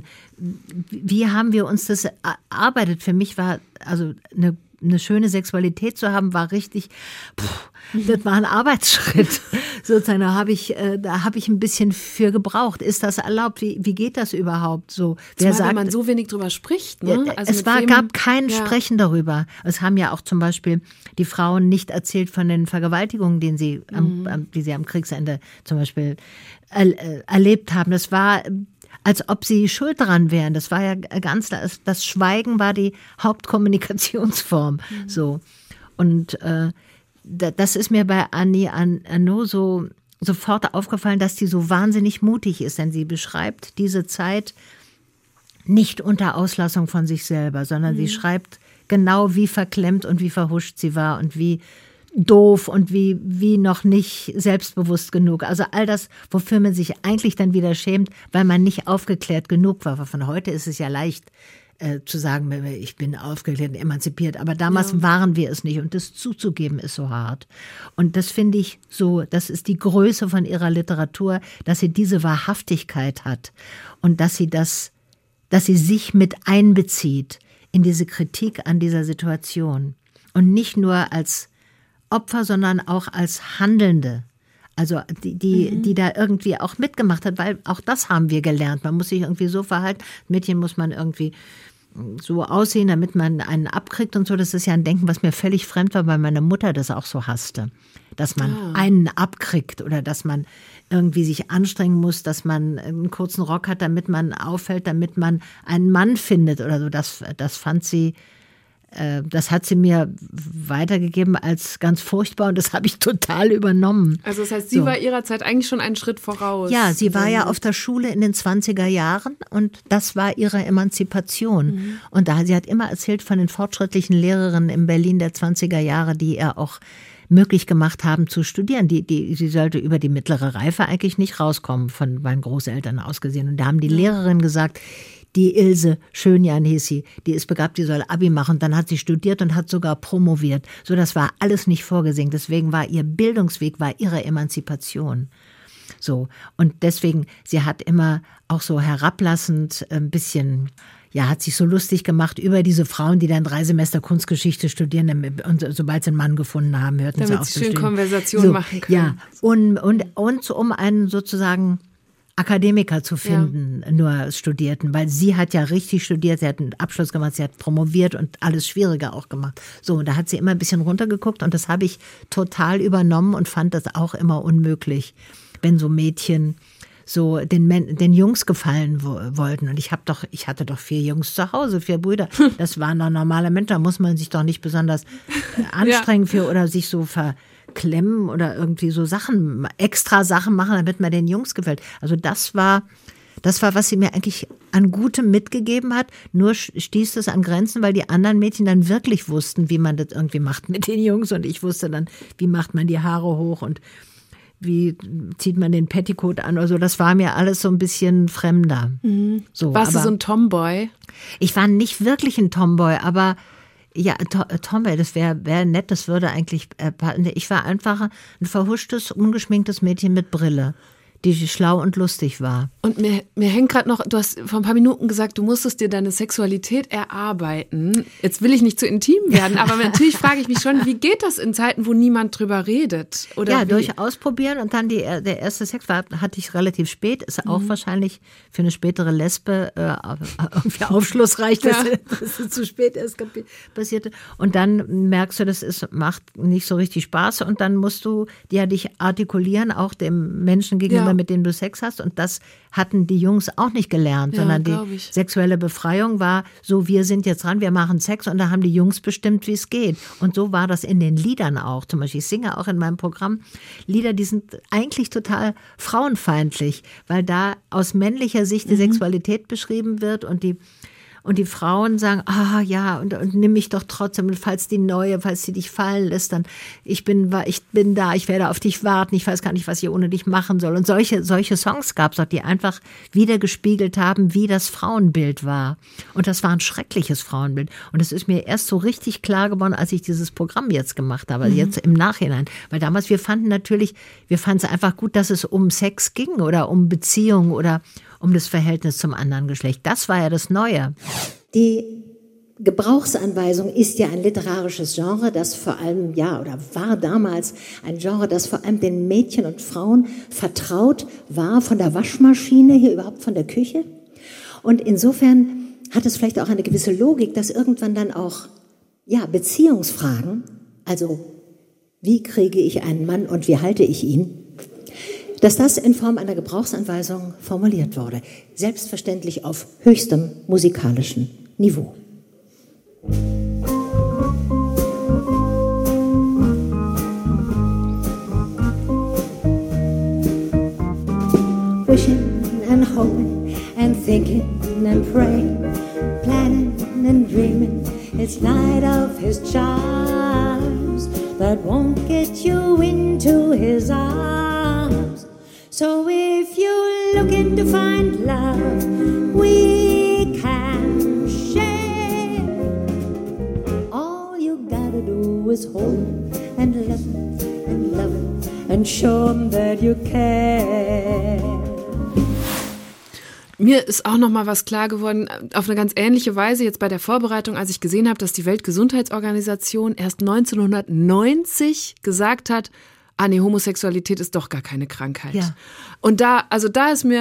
wie haben wir uns das erarbeitet? Für mich war, also eine, eine schöne Sexualität zu haben, war richtig, pff, das war ein Arbeitsschritt. Sozusagen, da habe ich, äh, da habe ich ein bisschen für gebraucht. Ist das erlaubt? Wie, wie geht das überhaupt so? Wer sagt, wenn man so wenig drüber spricht, ne? Also es war, gab kein ja. Sprechen darüber. Es haben ja auch zum Beispiel die Frauen nicht erzählt von den Vergewaltigungen, die sie, mhm. am, die sie am Kriegsende zum Beispiel er, erlebt haben. Das war, als ob sie schuld daran wären. Das war ja ganz, das Schweigen war die Hauptkommunikationsform. Mhm. So. Und äh, das ist mir bei Annie Ernaux so sofort aufgefallen, dass die so wahnsinnig mutig ist, denn sie beschreibt diese Zeit nicht unter Auslassung von sich selber, sondern mhm. sie schreibt genau, wie verklemmt und wie verhuscht sie war und wie doof und wie, wie noch nicht selbstbewusst genug. Also all das, wofür man sich eigentlich dann wieder schämt, weil man nicht aufgeklärt genug war. Von heute ist es ja leicht, Äh, zu sagen, ich bin aufgeklärt und emanzipiert. Aber damals ja. waren wir es nicht. Und das zuzugeben ist so hart. Und das finde ich so, das ist die Größe von ihrer Literatur, dass sie diese Wahrhaftigkeit hat. Und dass sie das, dass sie sich mit einbezieht in diese Kritik an dieser Situation. Und nicht nur als Opfer, sondern auch als Handelnde. Also die, die, mhm. die da irgendwie auch mitgemacht hat, weil auch das haben wir gelernt. Man muss sich irgendwie so verhalten. Mädchen muss man irgendwie so aussehen, damit man einen abkriegt und so. Das ist ja ein Denken, was mir völlig fremd war, weil meine Mutter das auch so hasste. Dass man ah. einen abkriegt oder dass man irgendwie sich anstrengen muss, dass man einen kurzen Rock hat, damit man auffällt, damit man einen Mann findet oder so. Das, das fand sie, äh, das hat sie mir weitergegeben als ganz furchtbar und das habe ich total übernommen. Also das heißt, sie so. war ihrer Zeit eigentlich schon einen Schritt voraus. Ja, sie war ja auf der Schule in den zwanziger Jahren und das war ihre Emanzipation. Mhm. Und da, sie hat immer erzählt von den fortschrittlichen Lehrerinnen in Berlin der zwanziger Jahre, die er auch möglich gemacht haben zu studieren. Die, die, sie sollte über die mittlere Reife eigentlich nicht rauskommen, von meinen Großeltern aus gesehen. Und da haben die Lehrerinnen gesagt, die Ilse Schönjan hieß sie, die ist begabt, die soll Abi machen. Dann hat sie studiert und hat sogar promoviert. So, das war alles nicht vorgesehen. Deswegen war ihr Bildungsweg, war ihre Emanzipation. So. Und deswegen, sie hat immer auch so herablassend ein bisschen, ja, hat sich so lustig gemacht über diese Frauen, die dann drei Semester Kunstgeschichte studieren und sobald sie einen Mann gefunden haben, hörten Damit sie auf sie zu schön studieren. Konversation so, machen können. Ja, und, und, und um einen sozusagen Akademiker zu finden, ja. nur Studierten, weil sie hat ja richtig studiert, sie hat einen Abschluss gemacht, sie hat promoviert und alles Schwierige auch gemacht. So, und da hat sie immer ein bisschen runtergeguckt und das habe ich total übernommen und fand das auch immer unmöglich, wenn so Mädchen so den, Men- den Jungs gefallen wo- wollten. Und ich habe doch, ich hatte doch vier Jungs zu Hause, vier Brüder. Das waren doch normale Menschen, da muss man sich doch nicht besonders äh, anstrengen ja. für oder sich so verklemmen oder irgendwie so Sachen, extra Sachen machen, damit man den Jungs gefällt. Also das war, das war, was sie mir eigentlich an Gutem mitgegeben hat. Nur stieß es an Grenzen, weil die anderen Mädchen dann wirklich wussten, wie man das irgendwie macht mit den Jungs. Und ich wusste dann, wie macht man die Haare hoch und wie zieht man den Petticoat an oder so. Das war mir alles so ein bisschen fremder. Mhm. So, Warst du so ein Tomboy? Ich war nicht wirklich ein Tomboy, aber ja, to- Tomboy, das wäre wär nett, das würde eigentlich äh, ich war einfach ein verhuschtes, ungeschminktes Mädchen mit Brille, die schlau und lustig war. Und mir, mir hängt gerade noch, du hast vor ein paar Minuten gesagt, du musstest dir deine Sexualität erarbeiten. Jetzt will ich nicht zu intim werden, aber natürlich frage ich mich schon, wie geht das in Zeiten, wo niemand drüber redet? Oder ja, wie? durch Ausprobieren und dann die, der erste Sex war, hatte ich relativ spät, ist auch mhm. wahrscheinlich für eine spätere Lesbe äh, irgendwie aufschlussreich, dass, ja. dass es zu spät erst passierte. Und dann merkst du, das ist, macht nicht so richtig Spaß und dann musst du ja dich artikulieren, auch dem Menschen gegenüber, ja. mit dem du Sex hast. Und das hatten die Jungs auch nicht gelernt, ja, sondern die ich. sexuelle Befreiung war so, wir sind jetzt dran, wir machen Sex und da haben die Jungs bestimmt, wie es geht. Und so war das in den Liedern auch. Zum Beispiel, ich singe auch in meinem Programm Lieder, die sind eigentlich total frauenfeindlich, weil da aus männlicher Sicht die mhm. Sexualität beschrieben wird und die Und die Frauen sagen, ah ja, und, und nimm mich doch trotzdem, und falls die Neue, falls sie dich fallen lässt, dann ich bin, ich bin da, ich werde auf dich warten, ich weiß gar nicht, was ich ohne dich machen soll. Und solche, solche Songs gab es auch, die einfach wieder gespiegelt haben, wie das Frauenbild war. Und das war ein schreckliches Frauenbild. Und es ist mir erst so richtig klar geworden, als ich dieses Programm jetzt gemacht habe, mhm. jetzt im Nachhinein. Weil damals, wir fanden natürlich, wir fanden es einfach gut, dass es um Sex ging oder um Beziehung oder um das Verhältnis zum anderen Geschlecht. Das war ja das Neue. Die Gebrauchsanweisung ist ja ein literarisches Genre, das vor allem, ja, oder war damals ein Genre, das vor allem den Mädchen und Frauen vertraut war, von der Waschmaschine, hier überhaupt von der Küche. Und insofern hat es vielleicht auch eine gewisse Logik, dass irgendwann dann auch, ja, Beziehungsfragen, also wie kriege ich einen Mann und wie halte ich ihn, dass das in Form einer Gebrauchsanweisung formuliert wurde. Selbstverständlich auf höchstem musikalischen Niveau. Wishing and hoping and thinking and praying, planning and dreaming, it's night of his charms that won't get you into his arms. So if you're looking to find love, we can share. All you gotta do is hold and love and love and show them that you care. Mir ist auch noch mal was klar geworden, auf eine ganz ähnliche Weise jetzt bei der Vorbereitung, als ich gesehen habe, dass die Weltgesundheitsorganisation erst neunzehnhundertneunzig gesagt hat, ah nee, Homosexualität ist doch gar keine Krankheit. Ja. Und da, also da ist mir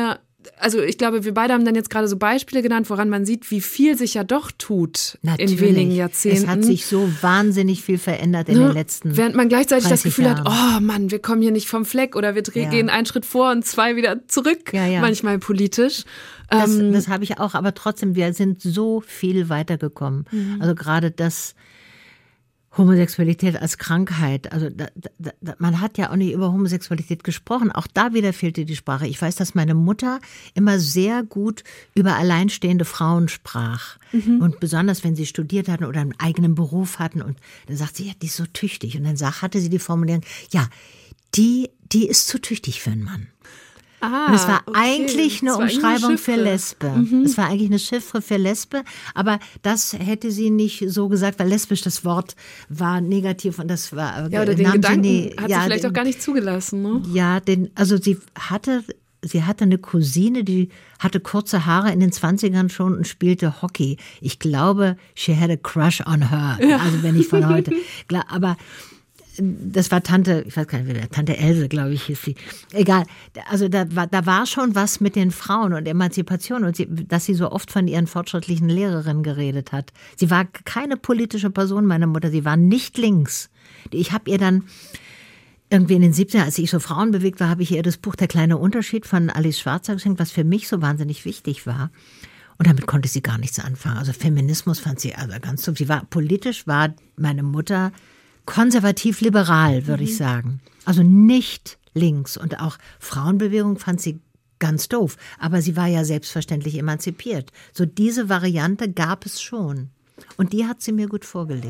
also ich glaube, wir beide haben dann jetzt gerade so Beispiele genannt, woran man sieht, wie viel sich ja doch tut Natürlich. in wenigen Jahrzehnten. Es hat sich so wahnsinnig viel verändert in ne? den letzten Während man gleichzeitig das Gefühl Jahren. hat, oh Mann, wir kommen hier nicht vom Fleck oder wir Ja. gehen einen Schritt vor und zwei wieder zurück, Ja, ja. manchmal politisch. Das, Ähm, das habe ich auch, aber trotzdem, wir sind so viel weitergekommen. Mhm. Also gerade das Homosexualität als Krankheit, also da, da, da, man hat ja auch nicht über Homosexualität gesprochen, auch da wieder fehlte die Sprache. Ich weiß, dass meine Mutter immer sehr gut über alleinstehende Frauen sprach Mhm. und besonders, wenn sie studiert hatten oder einen eigenen Beruf hatten und dann sagt sie, ja, die ist so tüchtig und dann sag, hatte sie die Formulierung, ja, die, die ist zu tüchtig für einen Mann. ah, Und es war okay. eigentlich eine Es war eigentlich Umschreibung für Chiffre. Lesbe. Mhm. Es war eigentlich eine Chiffre für Lesbe, aber das hätte sie nicht so gesagt, weil lesbisch das Wort war negativ und das war Ja, oder den nannte Gedanken nie- hat ja, sie vielleicht den, auch gar nicht zugelassen. Ne? Ja, den, also sie hatte, sie hatte eine Cousine, die hatte kurze Haare in den zwanzigern schon und spielte Hockey. Ich glaube, she had a crush on her. Also wenn ich von heute, klar, aber das war Tante, ich weiß gar nicht, wer, Tante Else, glaube ich, hieß sie. Egal. Also da war, da war schon was mit den Frauen und Emanzipation und sie, dass sie so oft von ihren fortschrittlichen Lehrerinnen geredet hat. Sie war keine politische Person, meine Mutter. Sie war nicht links. Ich habe ihr dann irgendwie in den siebzigern, als ich so frauenbewegt war, habe ich ihr das Buch Der kleine Unterschied von Alice Schwarzer geschenkt, was für mich so wahnsinnig wichtig war. Und damit konnte sie gar nichts anfangen. Also Feminismus fand sie also ganz so. Sie war politisch, war meine Mutter konservativ-liberal, würde ich sagen. Also nicht links. Und auch Frauenbewegung fand sie ganz doof. Aber sie war ja selbstverständlich emanzipiert. So diese Variante gab es schon. Und die hat sie mir gut vorgelebt.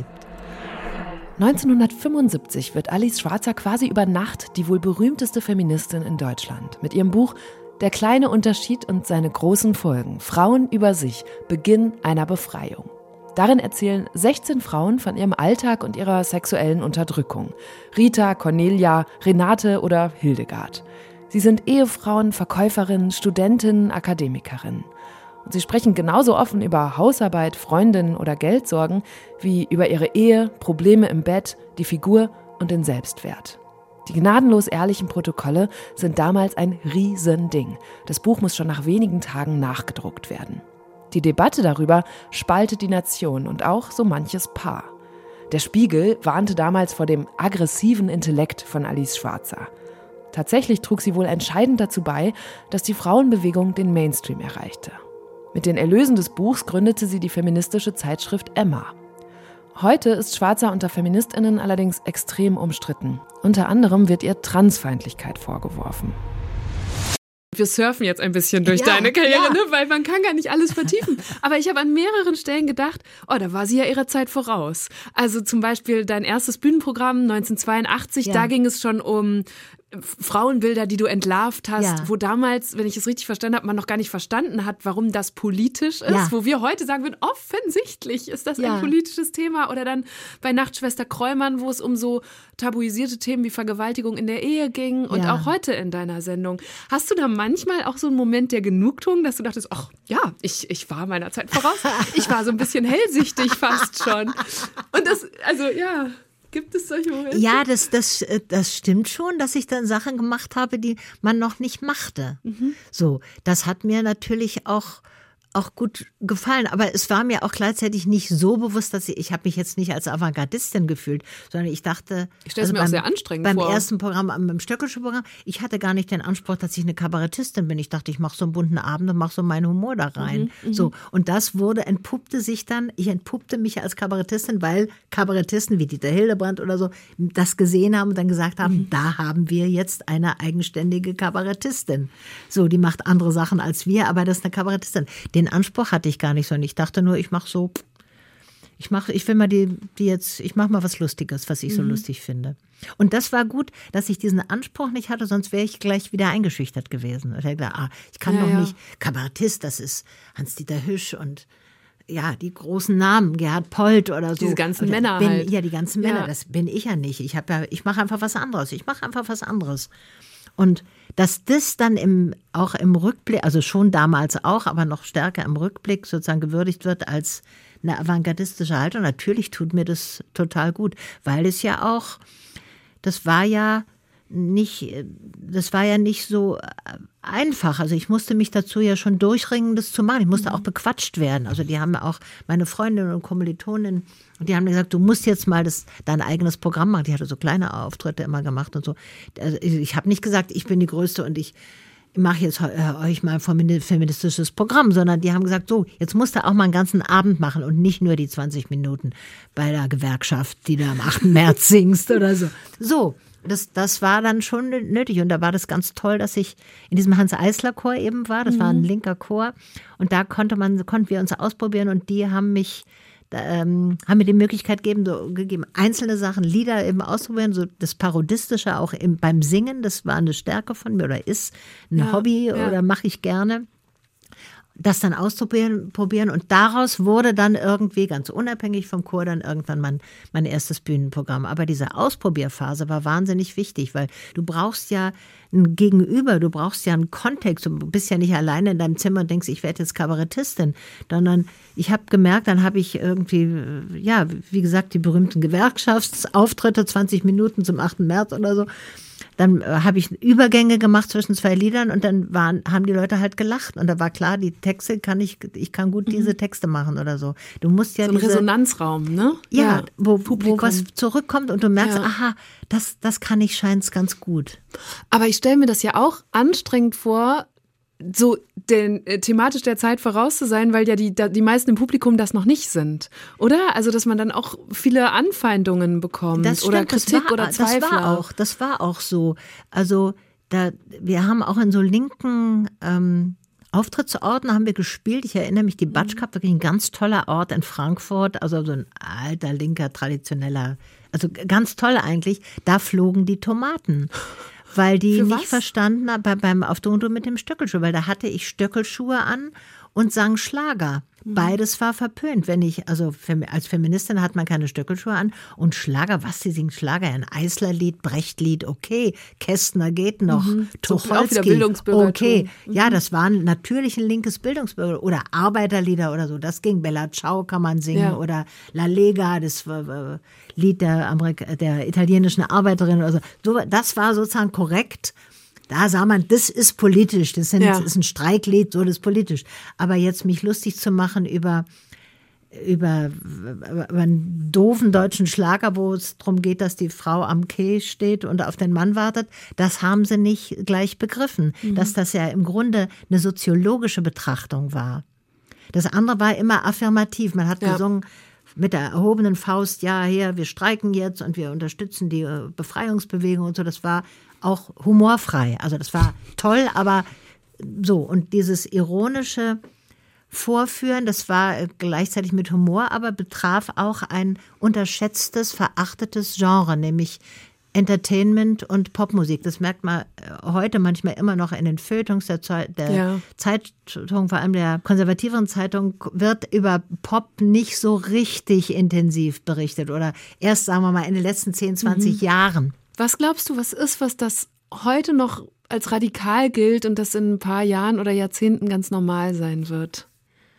neunzehnhundertfünfundsiebzig wird Alice Schwarzer quasi über Nacht die wohl berühmteste Feministin in Deutschland. Mit ihrem Buch Der kleine Unterschied und seine großen Folgen. Frauen über sich. Beginn einer Befreiung. Darin erzählen sechzehn Frauen von ihrem Alltag und ihrer sexuellen Unterdrückung. Rita, Cornelia, Renate oder Hildegard. Sie sind Ehefrauen, Verkäuferinnen, Studentinnen, Akademikerinnen. Und sie sprechen genauso offen über Hausarbeit, Freundinnen oder Geldsorgen wie über ihre Ehe, Probleme im Bett, die Figur und den Selbstwert. Die gnadenlos ehrlichen Protokolle sind damals ein Riesending. Das Buch muss schon nach wenigen Tagen nachgedruckt werden. Die Debatte darüber spaltet die Nation und auch so manches Paar. Der Spiegel warnte damals vor dem aggressiven Intellekt von Alice Schwarzer. Tatsächlich trug sie wohl entscheidend dazu bei, dass die Frauenbewegung den Mainstream erreichte. Mit den Erlösen des Buchs gründete sie die feministische Zeitschrift Emma. Heute ist Schwarzer unter FeministInnen allerdings extrem umstritten. Unter anderem wird ihr Transfeindlichkeit vorgeworfen. Wir surfen jetzt ein bisschen durch Ja, deine Karriere, ja. ne? Weil man kann gar nicht alles vertiefen. Aber ich habe an mehreren Stellen gedacht, oh, da war sie ja ihrer Zeit voraus. Also zum Beispiel dein erstes Bühnenprogramm neunzehnhundertzweiundachtzig, Ja. da ging es schon um Frauenbilder, die du entlarvt hast, Ja. wo damals, wenn ich es richtig verstanden habe, man noch gar nicht verstanden hat, warum das politisch ist, Ja. wo wir heute sagen würden, offensichtlich ist das Ja. ein politisches Thema. Oder dann bei Nachtschwester Kräumann, wo es um so tabuisierte Themen wie Vergewaltigung in der Ehe ging und Ja. auch heute in deiner Sendung. Hast du da manchmal auch so einen Moment der Genugtuung, dass du dachtest, ach ja, ich, ich war meiner Zeit voraus. Ich war so ein bisschen hellsichtig fast schon. Und das, also ja, gibt es solche Momente? Ja, das, das, äh, das stimmt schon, dass ich dann Sachen gemacht habe, die man noch nicht machte. So, das hat mir natürlich auch, auch gut gefallen. Aber es war mir auch gleichzeitig nicht so bewusst, dass ich, ich habe mich jetzt nicht als Avantgardistin gefühlt, sondern ich dachte, Ich stelle es mir auch sehr anstrengend beim vor. ersten Programm, beim Stöckelschen Programm, ich hatte gar nicht den Anspruch, dass ich eine Kabarettistin bin. Ich dachte, ich mache so einen bunten Abend und mache so meinen Humor da rein. So, und das wurde, entpuppte sich dann, ich entpuppte mich als Kabarettistin, weil Kabarettisten wie Dieter Hildebrand oder so das gesehen haben und dann gesagt haben, da haben wir jetzt eine eigenständige Kabarettistin. So, die macht andere Sachen als wir, aber das ist eine Kabarettistin. Den Anspruch hatte ich gar nicht so. Und ich dachte nur, ich mache so, ich mache, ich will mal die, die jetzt, ich mache mal was Lustiges, was ich so lustig finde. Und das war gut, dass ich diesen Anspruch nicht hatte, sonst wäre ich gleich wieder eingeschüchtert gewesen. Und ich hätte gedacht, ah, ich kann Ja, doch ja. nicht, Kabarettist, das ist Hans-Dieter Hüsch und ja, die großen Namen, Gerhard Polt oder so. Diese ganzen Oder Männer bin, halt. Ja, die ganzen Männer, Ja. das bin ich ja nicht. Ich habe ja, ich mache einfach was anderes. Ich mache einfach was anderes. Und dass das dann im, auch im Rückblick, also schon damals auch, aber noch stärker im Rückblick sozusagen gewürdigt wird als eine avantgardistische Haltung, natürlich tut mir das total gut, weil es ja auch, das war ja nicht, das war ja nicht so einfach. Also ich musste mich dazu ja schon durchringen, das zu machen. Ich musste auch bequatscht werden. Also die haben auch meine Freundinnen und Kommilitoninnen, die haben mir gesagt, du musst jetzt mal das, dein eigenes Programm machen. Die hatte so kleine Auftritte immer gemacht und so. Also ich habe nicht gesagt, ich bin die Größte und ich mache jetzt euch mal ein feministisches Programm, sondern die haben gesagt, so, jetzt musst du auch mal einen ganzen Abend machen und nicht nur die zwanzig Minuten bei der Gewerkschaft, die du am achten März singst oder so. So. Das, das war dann schon nötig und da war das ganz toll, dass ich in diesem Hans-Eisler-Chor eben war. Das mhm. war ein linker Chor und da konnte man, konnten wir uns ausprobieren und die haben mich, ähm, haben mir die Möglichkeit gegeben, so, gegeben, einzelne Sachen, Lieder eben auszuprobieren, so das Parodistische auch im, beim Singen, das war eine Stärke von mir oder ist ein ja, Hobby ja. oder mache ich gerne. Das dann auszuprobieren probieren und daraus wurde dann irgendwie, ganz unabhängig vom Chor, dann irgendwann mein, mein erstes Bühnenprogramm. Aber diese Ausprobierphase war wahnsinnig wichtig, weil du brauchst ja ein Gegenüber, du brauchst ja einen Kontext. Du bist ja nicht alleine in deinem Zimmer und denkst, ich werde jetzt Kabarettistin, sondern ich habe gemerkt, dann habe ich irgendwie, ja, wie gesagt, die berühmten Gewerkschaftsauftritte, zwanzig Minuten zum achten März oder so. Dann äh, habe ich Übergänge gemacht zwischen zwei Liedern und dann waren, haben die Leute halt gelacht. Und da war klar, die Texte kann ich, ich kann gut diese Texte machen oder so. Du musst ja so ein diese, Resonanzraum, ne? Ja, ja wo, wo was zurückkommt und du merkst, ja. aha, das, das kann ich, scheint's ganz gut. Aber ich stelle mir das ja auch anstrengend vor, so den, äh, thematisch der Zeit voraus zu sein, weil ja die, da, die meisten im Publikum das noch nicht sind, oder? Also, dass man dann auch viele Anfeindungen bekommt das stimmt, oder Kritik das war, oder Zweifel. Das war auch, das war auch so. Also, da, wir haben auch in so linken ähm, Auftrittsorten haben wir gespielt. Ich erinnere mich, die Batsch Cup, wirklich ein ganz toller Ort in Frankfurt, also so ein alter, linker, traditioneller, also ganz toll eigentlich. Da flogen die Tomaten. Weil die nicht verstanden haben, beim auf Tondo mit dem Stöckelschuh, weil da hatte ich Stöckelschuhe an und sang Schlager. Beides war verpönt. Wenn ich, also als Feministin hat man keine Stöckelschuhe an und Schlager, was, sie singen Schlager, ein Eisler-Lied, Brecht-Lied, okay, Kästner geht noch, mhm. Tucholsky, okay. Mhm. Ja, das war natürlich ein linkes Bildungsbürger oder Arbeiterlieder oder so, das ging, Bella Ciao kann man singen ja. oder La Lega, das war äh, Lied der, Amerik- der italienischen Arbeiterin oder so. so. Das war sozusagen korrekt. Da sah man, das ist politisch, das, sind, ja. das ist ein Streiklied, so, das ist politisch. Aber jetzt mich lustig zu machen über, über, über einen doofen deutschen Schlager, wo es darum geht, dass die Frau am Quai steht und auf den Mann wartet, das haben sie nicht gleich begriffen. Mhm. Dass das ja im Grunde eine soziologische Betrachtung war. Das andere war immer affirmativ. Man hat ja. gesungen, mit der erhobenen Faust, ja, hier, wir streiken jetzt und wir unterstützen die Befreiungsbewegung und so. Das war auch humorfrei. Also das war toll, aber so. Und dieses ironische Vorführen, das war gleichzeitig mit Humor, aber betraf auch ein unterschätztes, verachtetes Genre, nämlich Entertainment und Popmusik. Das merkt man heute manchmal immer noch in den Feuilletons der, Ze- der ja. Zeitung, vor allem der konservativeren Zeitung, wird über Pop nicht so richtig intensiv berichtet oder erst, sagen wir mal, in den letzten zehn, zwanzig mhm. Jahren. Was glaubst du, was ist, was das heute noch als radikal gilt und das in ein paar Jahren oder Jahrzehnten ganz normal sein wird?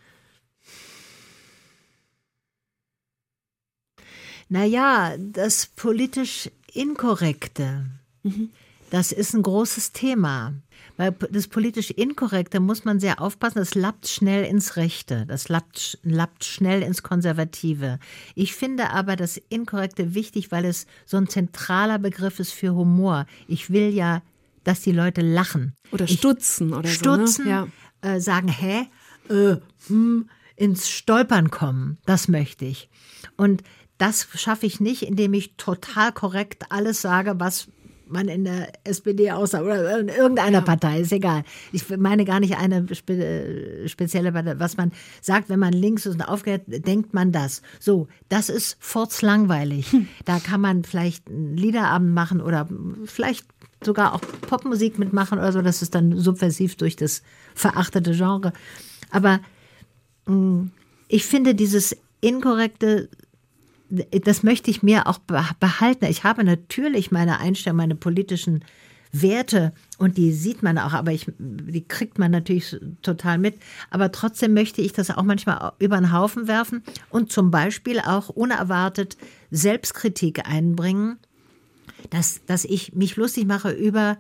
Naja, das politisch Inkorrekte, mhm. das ist ein großes Thema. Weil das politisch Inkorrekte muss man sehr aufpassen, das lappt schnell ins Rechte, das lappt, lappt schnell ins Konservative. Ich finde aber das Inkorrekte wichtig, weil es so ein zentraler Begriff ist für Humor. Ich will ja, dass die Leute lachen. Oder stutzen oder stutzen, so. Ne? Ja. Äh, sagen, hä, äh, hm, ins Stolpern kommen, das möchte ich. Und das schaffe ich nicht, indem ich total korrekt alles sage, was man in der S P D aussagt oder in irgendeiner ja. Partei, ist egal. Ich meine gar nicht eine spe- spezielle Partei. Was man sagt, wenn man links ist und aufgehört, denkt man das. So, das ist furzlangweilig. Hm. Da kann man vielleicht einen Liederabend machen oder vielleicht sogar auch Popmusik mitmachen oder so. Das ist dann subversiv durch das verachtete Genre. Aber mh, ich finde dieses inkorrekte, das möchte ich mir auch behalten. Ich habe natürlich meine Einstellung, meine politischen Werte und die sieht man auch, aber ich, die kriegt man natürlich total mit. Aber trotzdem möchte ich das auch manchmal über den Haufen werfen und zum Beispiel auch unerwartet Selbstkritik einbringen dass, dass ich mich lustig mache über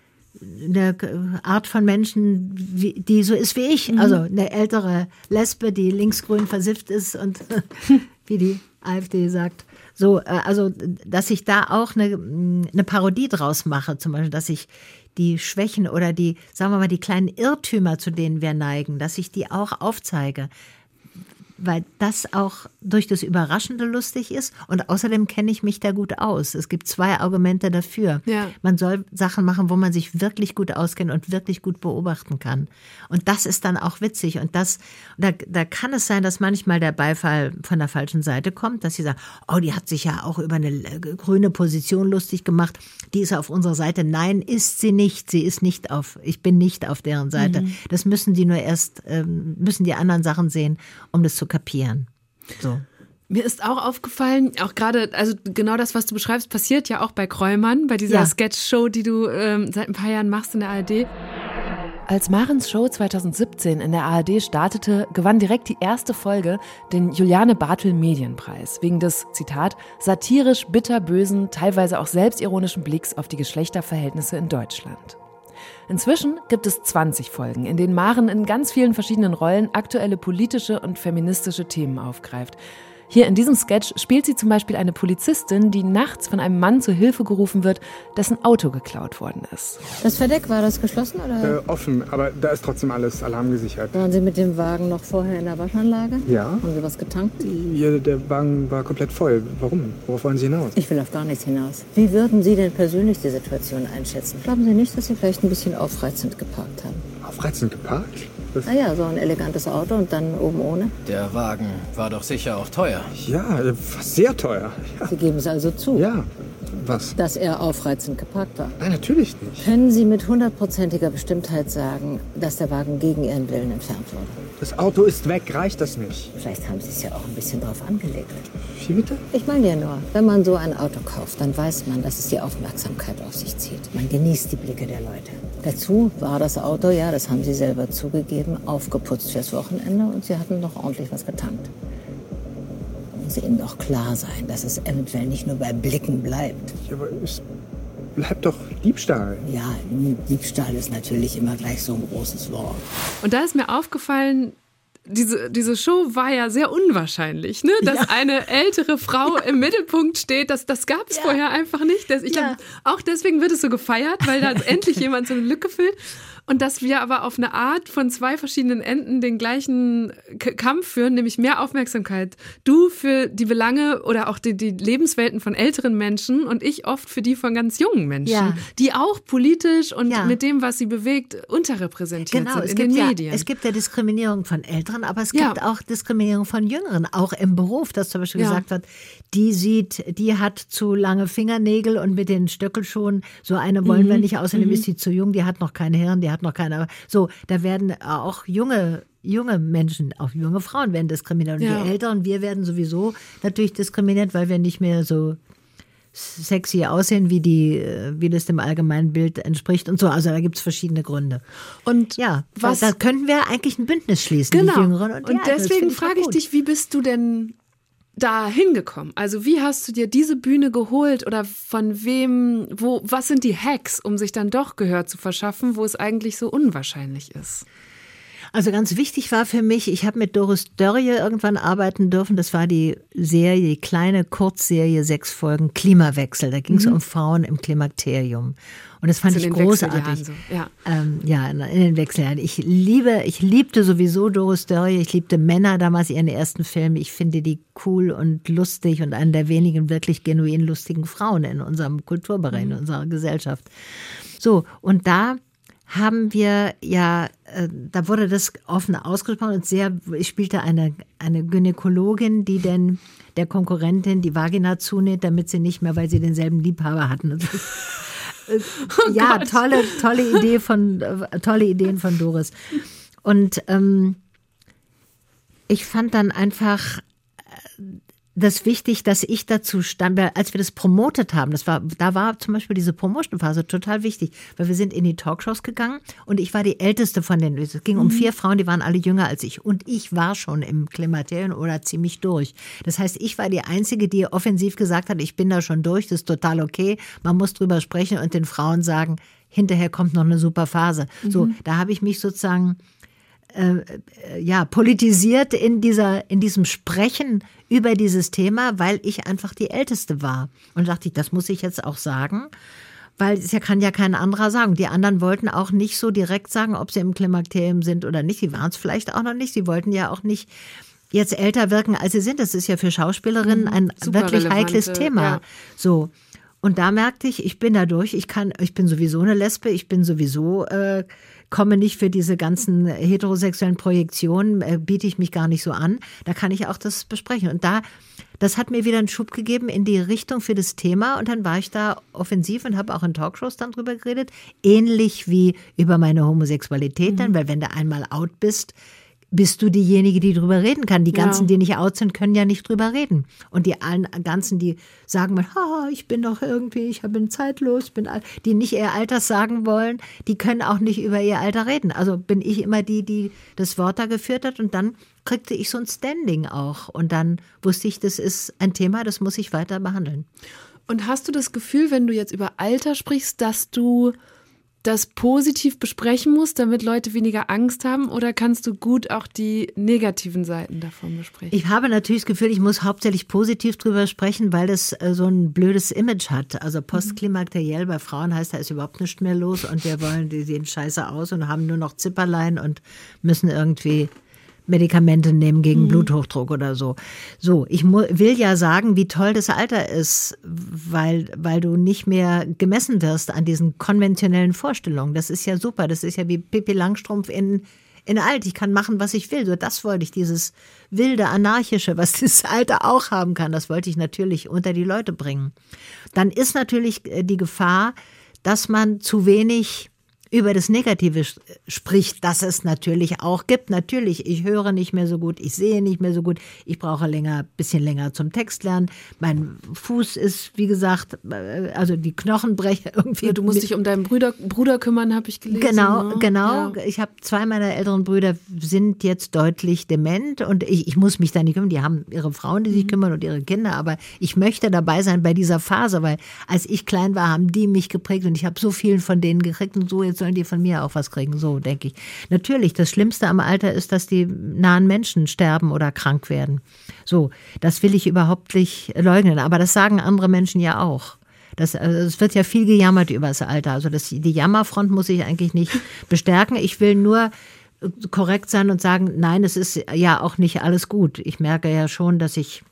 eine Art von Menschen, wie, die so ist wie ich. Mhm. Also eine ältere Lesbe, die linksgrün versifft ist und wie die AfD sagt. So, also, dass ich da auch eine, eine Parodie draus mache, zum Beispiel, dass ich die Schwächen oder die, sagen wir mal, die kleinen Irrtümer, zu denen wir neigen, dass ich die auch aufzeige. Weil das auch durch das Überraschende lustig ist und außerdem kenne ich mich da gut aus. Es gibt zwei Argumente dafür. Ja. Man soll Sachen machen, wo man sich wirklich gut auskennt und wirklich gut beobachten kann. Und das ist dann auch witzig. Und das, da, da kann es sein, dass manchmal der Beifall von der falschen Seite kommt, dass sie sagen, oh, die hat sich ja auch über eine grüne Position lustig gemacht. Die ist auf unserer Seite. Nein, ist sie nicht. Sie ist nicht auf, ich bin nicht auf deren Seite. Mhm. Das müssen die nur erst, müssen die anderen Sachen sehen, um das zu kapieren. So. Mir ist auch aufgefallen, auch gerade, also genau das, was du beschreibst, passiert ja auch bei Kräumern, bei dieser ja. Sketch-Show, die du ähm, seit ein paar Jahren machst in der A R D. Als Marens Show zwanzig siebzehn in der A R D startete, gewann direkt die erste Folge den Juliane Bartel Medienpreis wegen des, Zitat, satirisch bitterbösen, teilweise auch selbstironischen Blicks auf die Geschlechterverhältnisse in Deutschland. Inzwischen gibt es zwanzig Folgen, in denen Maren in ganz vielen verschiedenen Rollen aktuelle politische und feministische Themen aufgreift. Hier in diesem Sketch spielt sie zum Beispiel eine Polizistin, die nachts von einem Mann zur Hilfe gerufen wird, dessen Auto geklaut worden ist. Das Verdeck, war das geschlossen oder? Äh, offen, aber da ist trotzdem alles alarmgesichert. Waren Sie mit dem Wagen noch vorher in der Waschanlage? Ja. Haben Sie was getankt? Ja, der Wagen war komplett voll. Warum? Worauf wollen Sie hinaus? Ich will auf gar nichts hinaus. Wie würden Sie denn persönlich die Situation einschätzen? Glauben Sie nicht, dass Sie vielleicht ein bisschen aufreizend geparkt haben? Aufreizend geparkt? Naja, so ein elegantes Auto und dann oben ohne. Der Wagen war doch sicher auch teuer. Ja, sehr teuer. Ja. Sie geben es also zu? Ja. Was? Dass er aufreizend geparkt war? Nein, natürlich nicht. Können Sie mit hundertprozentiger Bestimmtheit sagen, dass der Wagen gegen Ihren Willen entfernt wurde? Das Auto ist weg, reicht das nicht? Vielleicht haben Sie es ja auch ein bisschen drauf angelegt. Wie bitte? Ich meine ja nur, wenn man so ein Auto kauft, dann weiß man, dass es die Aufmerksamkeit auf sich zieht. Man genießt die Blicke der Leute. Dazu war das Auto, ja, das haben Sie selber zugegeben, aufgeputzt fürs Wochenende und Sie hatten noch ordentlich was getankt. Muss Ihnen doch klar sein, dass es eventuell nicht nur bei Blicken bleibt. Ja, aber es bleibt doch Diebstahl. Ja, Diebstahl ist natürlich immer gleich so ein großes Wort. Und da ist mir aufgefallen, Diese, diese Show war ja sehr unwahrscheinlich, ne? Dass ja. eine ältere Frau ja. im Mittelpunkt steht. Das, das gab es ja. vorher einfach nicht. Das, ich ja. glaub, auch deswegen wird es so gefeiert, weil da endlich jemand so eine Lücke füllt. Und dass wir aber auf eine Art von zwei verschiedenen Enden den gleichen K- Kampf führen, nämlich mehr Aufmerksamkeit. Du für die Belange oder auch die, die Lebenswelten von älteren Menschen und ich oft für die von ganz jungen Menschen, ja. die auch politisch und ja. mit dem, was sie bewegt, unterrepräsentiert genau, sind es in gibt den ja, Medien. Es gibt ja Diskriminierung von Älteren, aber es gibt ja. auch Diskriminierung von Jüngeren, auch im Beruf, dass zum Beispiel ja. gesagt wird, die sieht, die hat zu lange Fingernägel und mit den Stöckelschuhen, so eine wollen mhm. wir nicht, außerdem mhm. ist die zu jung, die hat noch kein Hirn, die hat noch keine, so, da werden auch junge junge Menschen, auch junge Frauen werden diskriminiert. Und ja. die Älteren, wir werden sowieso natürlich diskriminiert, weil wir nicht mehr so sexy aussehen, wie die, wie das dem allgemeinen Bild entspricht und so. Also da gibt es verschiedene Gründe. Und ja, was, da könnten wir eigentlich ein Bündnis schließen, genau. die Jüngeren und die Und deswegen frage ich dich, wie bist du denn da hingekommen? Also wie hast du dir diese Bühne geholt oder von wem, wo, was sind die Hacks, um sich dann doch Gehör zu verschaffen, wo es eigentlich so unwahrscheinlich ist? Also ganz wichtig war für mich, ich habe mit Doris Dörrie irgendwann arbeiten dürfen. Das war die Serie, die kleine Kurzserie, sechs Folgen, Klimawechsel. Da ging es mhm. um Frauen im Klimakterium. Und das fand also ich großartig. So. Ja, ähm, ja in, in den Wechseljahren. Ich liebe, ich liebte sowieso Doris Dörrie. Ich liebte Männer, damals ihren ersten Film. Ich finde die cool und lustig und eine der wenigen wirklich genuin lustigen Frauen in unserem Kulturbereich, mhm. in unserer Gesellschaft. So, und da haben wir ja, äh, da wurde das offen ausgesprochen und sehr, ich spielte eine, eine Gynäkologin, die denn der Konkurrentin die Vagina zunäht, damit sie nicht mehr, weil sie denselben Liebhaber hatten. äh, oh ja, Gott. tolle, tolle Idee von, äh, tolle Ideen von Doris. Und ähm, ich fand dann einfach, das wichtig, dass ich dazu stand, weil als wir das promotet haben, das war, da war zum Beispiel diese Promotion-Phase total wichtig, weil wir sind in die Talkshows gegangen und ich war die älteste von denen. Es ging um vier Frauen, die waren alle jünger als ich und ich war schon im Klimakterium oder ziemlich durch. Das heißt, ich war die Einzige, die offensiv gesagt hat, ich bin da schon durch, das ist total okay, man muss drüber sprechen und den Frauen sagen, hinterher kommt noch eine super Phase. Mhm. So, da habe ich mich sozusagen Äh, ja, politisiert in dieser, in diesem Sprechen über dieses Thema, weil ich einfach die Älteste war. Und dachte ich, das muss ich jetzt auch sagen, weil es ja kann ja kein anderer sagen. Die anderen wollten auch nicht so direkt sagen, ob sie im Klimakterium sind oder nicht. Die waren es vielleicht auch noch nicht. Sie wollten ja auch nicht jetzt älter wirken, als sie sind. Das ist ja für Schauspielerinnen ein Super wirklich heikles Thema. Ja. So. Und da merkte ich, ich bin da durch. Ich kann, ich bin sowieso eine Lesbe. Ich bin sowieso äh, komme nicht für diese ganzen heterosexuellen Projektionen, äh, biete ich mich gar nicht so an. Da kann ich auch das besprechen. Und da, das hat mir wieder einen Schub gegeben in die Richtung für das Thema. Und dann war ich da offensiv und habe auch in Talkshows dann drüber geredet. Ähnlich wie über meine Homosexualität dann, mhm. weil wenn du einmal out bist, bist du diejenige, die drüber reden kann. Die ganzen, ja. die nicht out sind, können ja nicht drüber reden. Und die allen ganzen, die sagen, ha, ich bin doch irgendwie, ich bin zeitlos, bin alt, die nicht ihr Alter sagen wollen, die können auch nicht über ihr Alter reden. Also bin ich immer die, die das Wort da geführt hat. Und dann kriegte ich so ein Standing auch. Und dann wusste ich, das ist ein Thema, das muss ich weiter behandeln. Und hast du das Gefühl, wenn du jetzt über Alter sprichst, dass du das positiv besprechen musst, damit Leute weniger Angst haben, oder kannst du gut auch die negativen Seiten davon besprechen? Ich habe natürlich das Gefühl, ich muss hauptsächlich positiv drüber sprechen, weil das äh, so ein blödes Image hat. Also postklimakteriell bei Frauen heißt, da ist überhaupt nichts mehr los und wir wollen, die sehen scheiße aus und haben nur noch Zipperlein und müssen irgendwie Medikamente nehmen gegen mhm. Bluthochdruck oder so. So, ich mu- will ja sagen, wie toll das Alter ist, weil, weil du nicht mehr gemessen wirst an diesen konventionellen Vorstellungen. Das ist ja super. Das ist ja wie Pippi Langstrumpf in, in alt. Ich kann machen, was ich will. So, das wollte ich, dieses wilde, anarchische, was das Alter auch haben kann, das wollte ich natürlich unter die Leute bringen. Dann ist natürlich die Gefahr, dass man zu wenig über das Negative spricht, das es natürlich auch gibt. Natürlich, ich höre nicht mehr so gut, ich sehe nicht mehr so gut, ich brauche länger, bisschen länger zum Text lernen. Mein Fuß ist, wie gesagt, also die Knochen brechen irgendwie. Ja, du musst dich um deinen Bruder, Bruder kümmern, habe ich gelesen. Genau, ne? genau. Ja. Ich habe zwei meiner älteren Brüder sind jetzt deutlich dement und ich, ich muss mich da nicht kümmern. Die haben ihre Frauen, die sich mhm. kümmern und ihre Kinder, aber ich möchte dabei sein bei dieser Phase, weil als ich klein war, haben die mich geprägt und ich habe so viel von denen gekriegt und so jetzt sollen die von mir auch was kriegen, so denke ich. Natürlich, das Schlimmste am Alter ist, dass die nahen Menschen sterben oder krank werden. So, das will ich überhaupt nicht leugnen, aber das sagen andere Menschen ja auch. Das, also es wird ja viel gejammert über das Alter, also das, die Jammerfront muss ich eigentlich nicht bestärken. Ich will nur korrekt sein und sagen, nein, es ist ja auch nicht alles gut. Ich merke ja schon, dass ich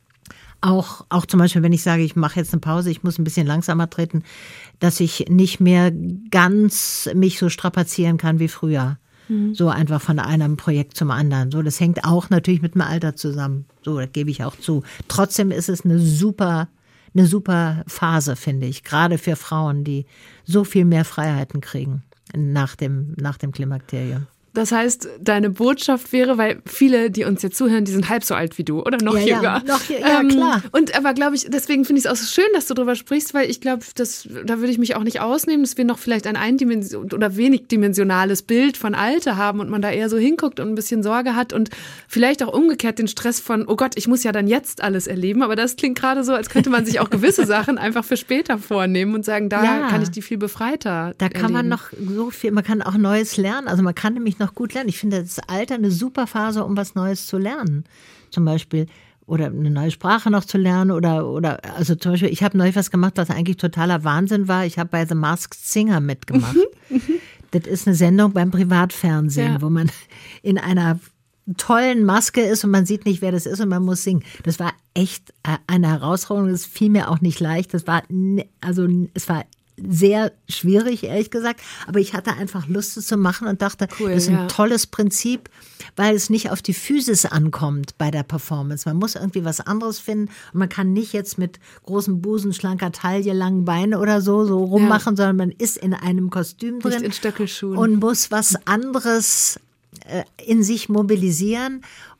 Auch, auch zum Beispiel, wenn ich sage, ich mache jetzt eine Pause, ich muss ein bisschen langsamer treten, dass ich nicht mehr ganz mich so strapazieren kann wie früher. Mhm. So einfach von einem Projekt zum anderen. So, das hängt auch natürlich mit dem Alter zusammen. So, das gebe ich auch zu. Trotzdem ist es eine super, eine super Phase, finde ich. Gerade für Frauen, die so viel mehr Freiheiten kriegen nach dem, nach dem Klimakterium. Das heißt, deine Botschaft wäre, weil viele, die uns jetzt zuhören, die sind halb so alt wie du oder noch ja, jünger. Ja, noch, ja ähm, klar. Und aber glaube ich, deswegen finde ich es auch so schön, dass du darüber sprichst, weil ich glaube, das, da würde ich mich auch nicht ausnehmen, dass wir noch vielleicht ein eindimension- oder wenigdimensionales Bild von Alter haben und man da eher so hinguckt und ein bisschen Sorge hat und vielleicht auch umgekehrt den Stress von, oh Gott, ich muss ja dann jetzt alles erleben. Aber das klingt gerade so, als könnte man sich auch gewisse Sachen einfach für später vornehmen und sagen, da ja, kann ich die viel befreiter Da kann erleben. man noch so viel, man kann auch Neues lernen. Also man kann nämlich noch gut lernen. Ich finde das Alter eine super Phase, um was Neues zu lernen. Zum Beispiel, oder eine neue Sprache noch zu lernen oder, oder also zum Beispiel, ich habe neulich was gemacht, was eigentlich totaler Wahnsinn war. Ich habe bei The Masked Singer mitgemacht. Das ist eine Sendung beim Privatfernsehen, ja. wo man in einer tollen Maske ist und man sieht nicht, wer das ist und man muss singen. Das war echt eine Herausforderung, das fiel mir auch nicht leicht. Das war, also es war sehr schwierig, ehrlich gesagt, aber ich hatte einfach Lust, es zu machen und dachte, cool, das ist ein ja. tolles Prinzip, weil es nicht auf die Physis ankommt bei der Performance. Man muss irgendwie was anderes finden und man kann nicht jetzt mit großem Busen, schlanker Taille, langen Beinen oder so so rummachen, ja. sondern man ist in einem Kostüm drin nicht in Stöckelschuhen. Und muss was anderes äh, in sich mobilisieren und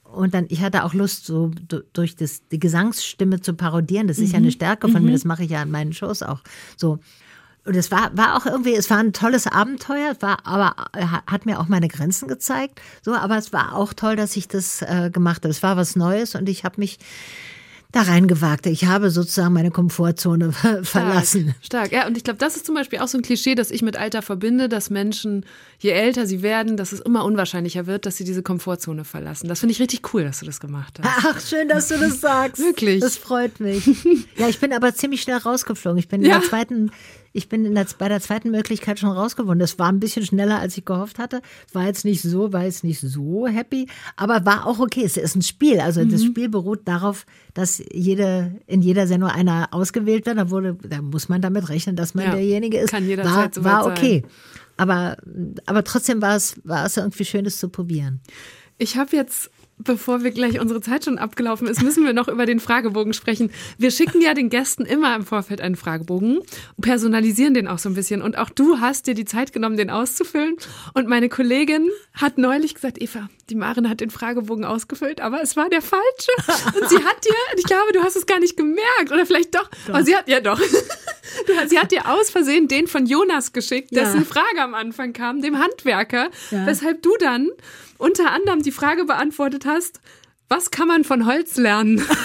Und dann, ich hatte auch Lust, so durch das, die Gesangsstimme zu parodieren. Das ist mhm. ja eine Stärke von mhm. mir, das mache ich ja in meinen Shows auch so. Und es war, war auch irgendwie, es war ein tolles Abenteuer, es war, aber hat mir auch meine Grenzen gezeigt. So, aber es war auch toll, dass ich das äh, gemacht habe. Es war was Neues und ich habe mich da reingewagt. Ich habe sozusagen meine Komfortzone verlassen. Stark, stark. Ja, und ich glaube, das ist zum Beispiel auch so ein Klischee, das ich mit Alter verbinde, dass Menschen, je älter sie werden, dass es immer unwahrscheinlicher wird, dass sie diese Komfortzone verlassen. Das finde ich richtig cool, dass du das gemacht hast. Ach, schön, dass du das sagst. Wirklich. Das freut mich. Ja, ich bin aber ziemlich schnell rausgeflogen. Ich bin in ja. der zweiten... Ich bin in der, bei der zweiten Möglichkeit schon rausgewonnen. Das war ein bisschen schneller, als ich gehofft hatte. War jetzt nicht so, war jetzt nicht so happy, aber war auch okay. Es ist ein Spiel. Also mhm. das Spiel beruht darauf, dass jede, in jeder Sendung einer ausgewählt wird. Da wurde, da muss man damit rechnen, dass man ja. derjenige ist. Kann jederzeit war, war okay. Sein. Aber, aber trotzdem war es, war es irgendwie schön, das zu probieren. Ich habe jetzt, bevor wir gleich unsere Zeit schon abgelaufen ist, müssen wir noch über den Fragebogen sprechen. Wir schicken ja den Gästen immer im Vorfeld einen Fragebogen, personalisieren den auch so ein bisschen. Und auch du hast dir die Zeit genommen, den auszufüllen. Und meine Kollegin hat neulich gesagt, Eva, die Maren hat den Fragebogen ausgefüllt, aber es war der falsche. Und sie hat dir, ich glaube, du hast es gar nicht gemerkt. Oder vielleicht doch. doch. Aber sie hat, ja doch. Du, sie hat dir aus Versehen den von Jonas geschickt, dessen ja. Frage am Anfang kam, dem Handwerker. Ja. Weshalb du dann unter anderem die Frage beantwortet hast, was kann man von Holz lernen? und,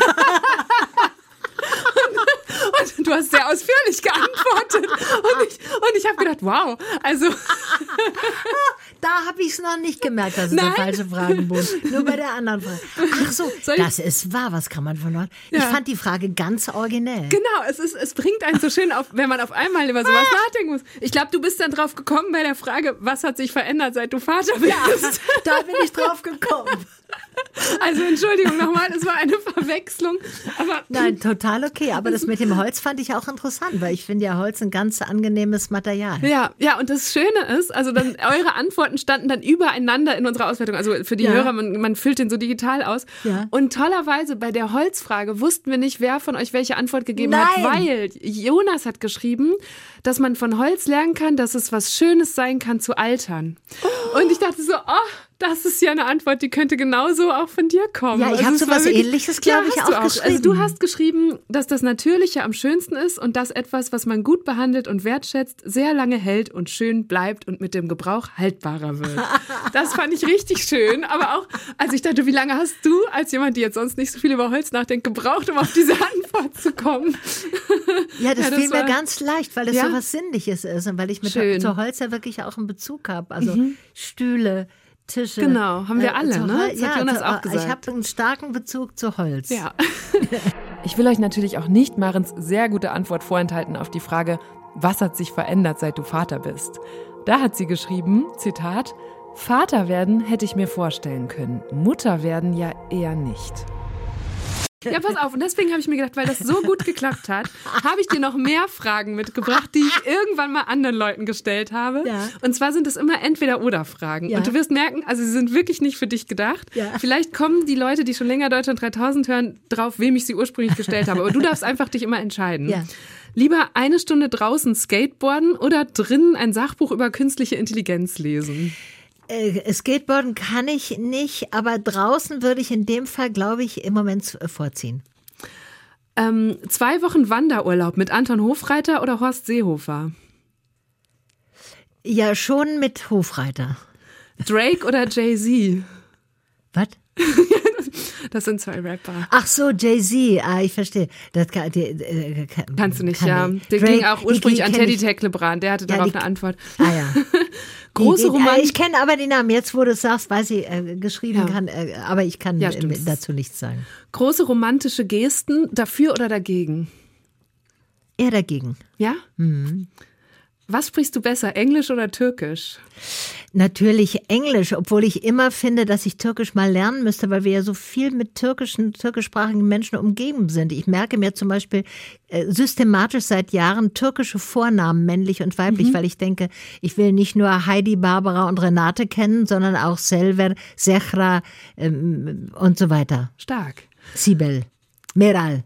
und du hast sehr ausführlich geantwortet. Und ich, und ich habe gedacht, wow, also... Da habe ich es noch nicht gemerkt, dass es der falsche Fragebogen ist. Nur bei der anderen Frage. Ach so, das ist wahr, was kann man von Holz? Ja. Ich fand die Frage ganz originell. Genau, es, ist, es bringt einen so schön auf, wenn man auf einmal über sowas nachdenken muss. Ich glaube, du bist dann drauf gekommen bei der Frage, was hat sich verändert, seit du Vater bist? Ja, da bin ich drauf gekommen. Also Entschuldigung nochmal, es war eine Verwechslung. Aber Nein, total okay. Aber das mit dem Holz fand ich auch interessant, weil ich finde ja Holz ein ganz angenehmes Material. Ja, ja, und das Schöne ist, also dann eure Antworten standen dann übereinander in unserer Auswertung. Also für die ja. Hörer, man, man füllt den so digital aus. Ja. Und tollerweise bei der Holzfrage wussten wir nicht, wer von euch welche Antwort gegeben Nein. hat, weil Jonas hat geschrieben, dass man von Holz lernen kann, dass es was Schönes sein kann zu altern. Oh. Und ich dachte so, oh, das ist ja eine Antwort, die könnte genauso auch von dir kommen. Ja, ich also habe so was Ähnliches, glaube ja, ich, auch, auch geschrieben. Also du hast geschrieben, dass das Natürliche am schönsten ist und dass etwas, was man gut behandelt und wertschätzt, sehr lange hält und schön bleibt und mit dem Gebrauch haltbarer wird. Das fand ich richtig schön, aber auch, also ich dachte, wie lange hast du, als jemand, die jetzt sonst nicht so viel über Holz nachdenkt, gebraucht, um auf diese Antwort zu kommen? Ja, das, ja, das fiel mir ganz leicht, weil es ja? so was Sinnliches ist und weil ich mit zu Holz ja wirklich auch einen Bezug habe. Also mhm. Stühle, Tische. Genau, haben wir äh, alle, ne? Das ja, hat Jonas zu, auch gesagt. Ich habe einen starken Bezug zu Holz. Ja. Ich will euch natürlich auch nicht Marens sehr gute Antwort vorenthalten auf die Frage, was hat sich verändert, seit du Vater bist? Da hat sie geschrieben, Zitat, Vater werden hätte ich mir vorstellen können, Mutter werden ja eher nicht. Ja, pass auf. Und deswegen habe ich mir gedacht, weil das so gut geklappt hat, habe ich dir noch mehr Fragen mitgebracht, die ich irgendwann mal anderen Leuten gestellt habe. Ja. Und zwar sind es immer Entweder-Oder-Fragen. Ja. Und du wirst merken, also sie sind wirklich nicht für dich gedacht. Ja. Vielleicht kommen die Leute, die schon länger Deutschland dreitausend hören, drauf, wem ich sie ursprünglich gestellt habe. Aber du darfst einfach dich immer entscheiden. Ja. Lieber eine Stunde draußen Skateboarden oder drinnen ein Sachbuch über künstliche Intelligenz lesen? Skateboarden kann ich nicht, aber draußen würde ich in dem Fall, glaube ich, im Moment vorziehen. Ähm, zwei Wochen Wanderurlaub mit Anton Hofreiter oder Horst Seehofer? Ja, schon mit Hofreiter. Drake oder Jay-Z? Was? Das sind zwei Rapper. Ach so, Jay-Z, ah, ich verstehe. Das kann, die, äh, kann, Kannst du nicht, kann ja. Ich. Der Drake, ging auch ursprünglich die, an Teddy Tecklebrand, der hatte ja, darauf die, eine Antwort. Ah ja. Große Roman. Ich kenne aber die Namen. Jetzt, wo du es sagst, weiß ich, äh, geschrieben ja. kann, äh, aber ich kann ja, äh, dazu nichts sagen. Große romantische Gesten, dafür oder dagegen? Eher dagegen. Ja? Mhm. Was sprichst du besser, Englisch oder Türkisch? Natürlich Englisch, obwohl ich immer finde, dass ich Türkisch mal lernen müsste, weil wir ja so viel mit türkischen, türkischsprachigen Menschen umgeben sind. Ich merke mir zum Beispiel äh, systematisch seit Jahren türkische Vornamen, männlich und weiblich, mhm. weil ich denke, ich will nicht nur Heidi, Barbara und Renate kennen, sondern auch Selver, Zehra ähm, und so weiter. Stark. Sibel, Meral.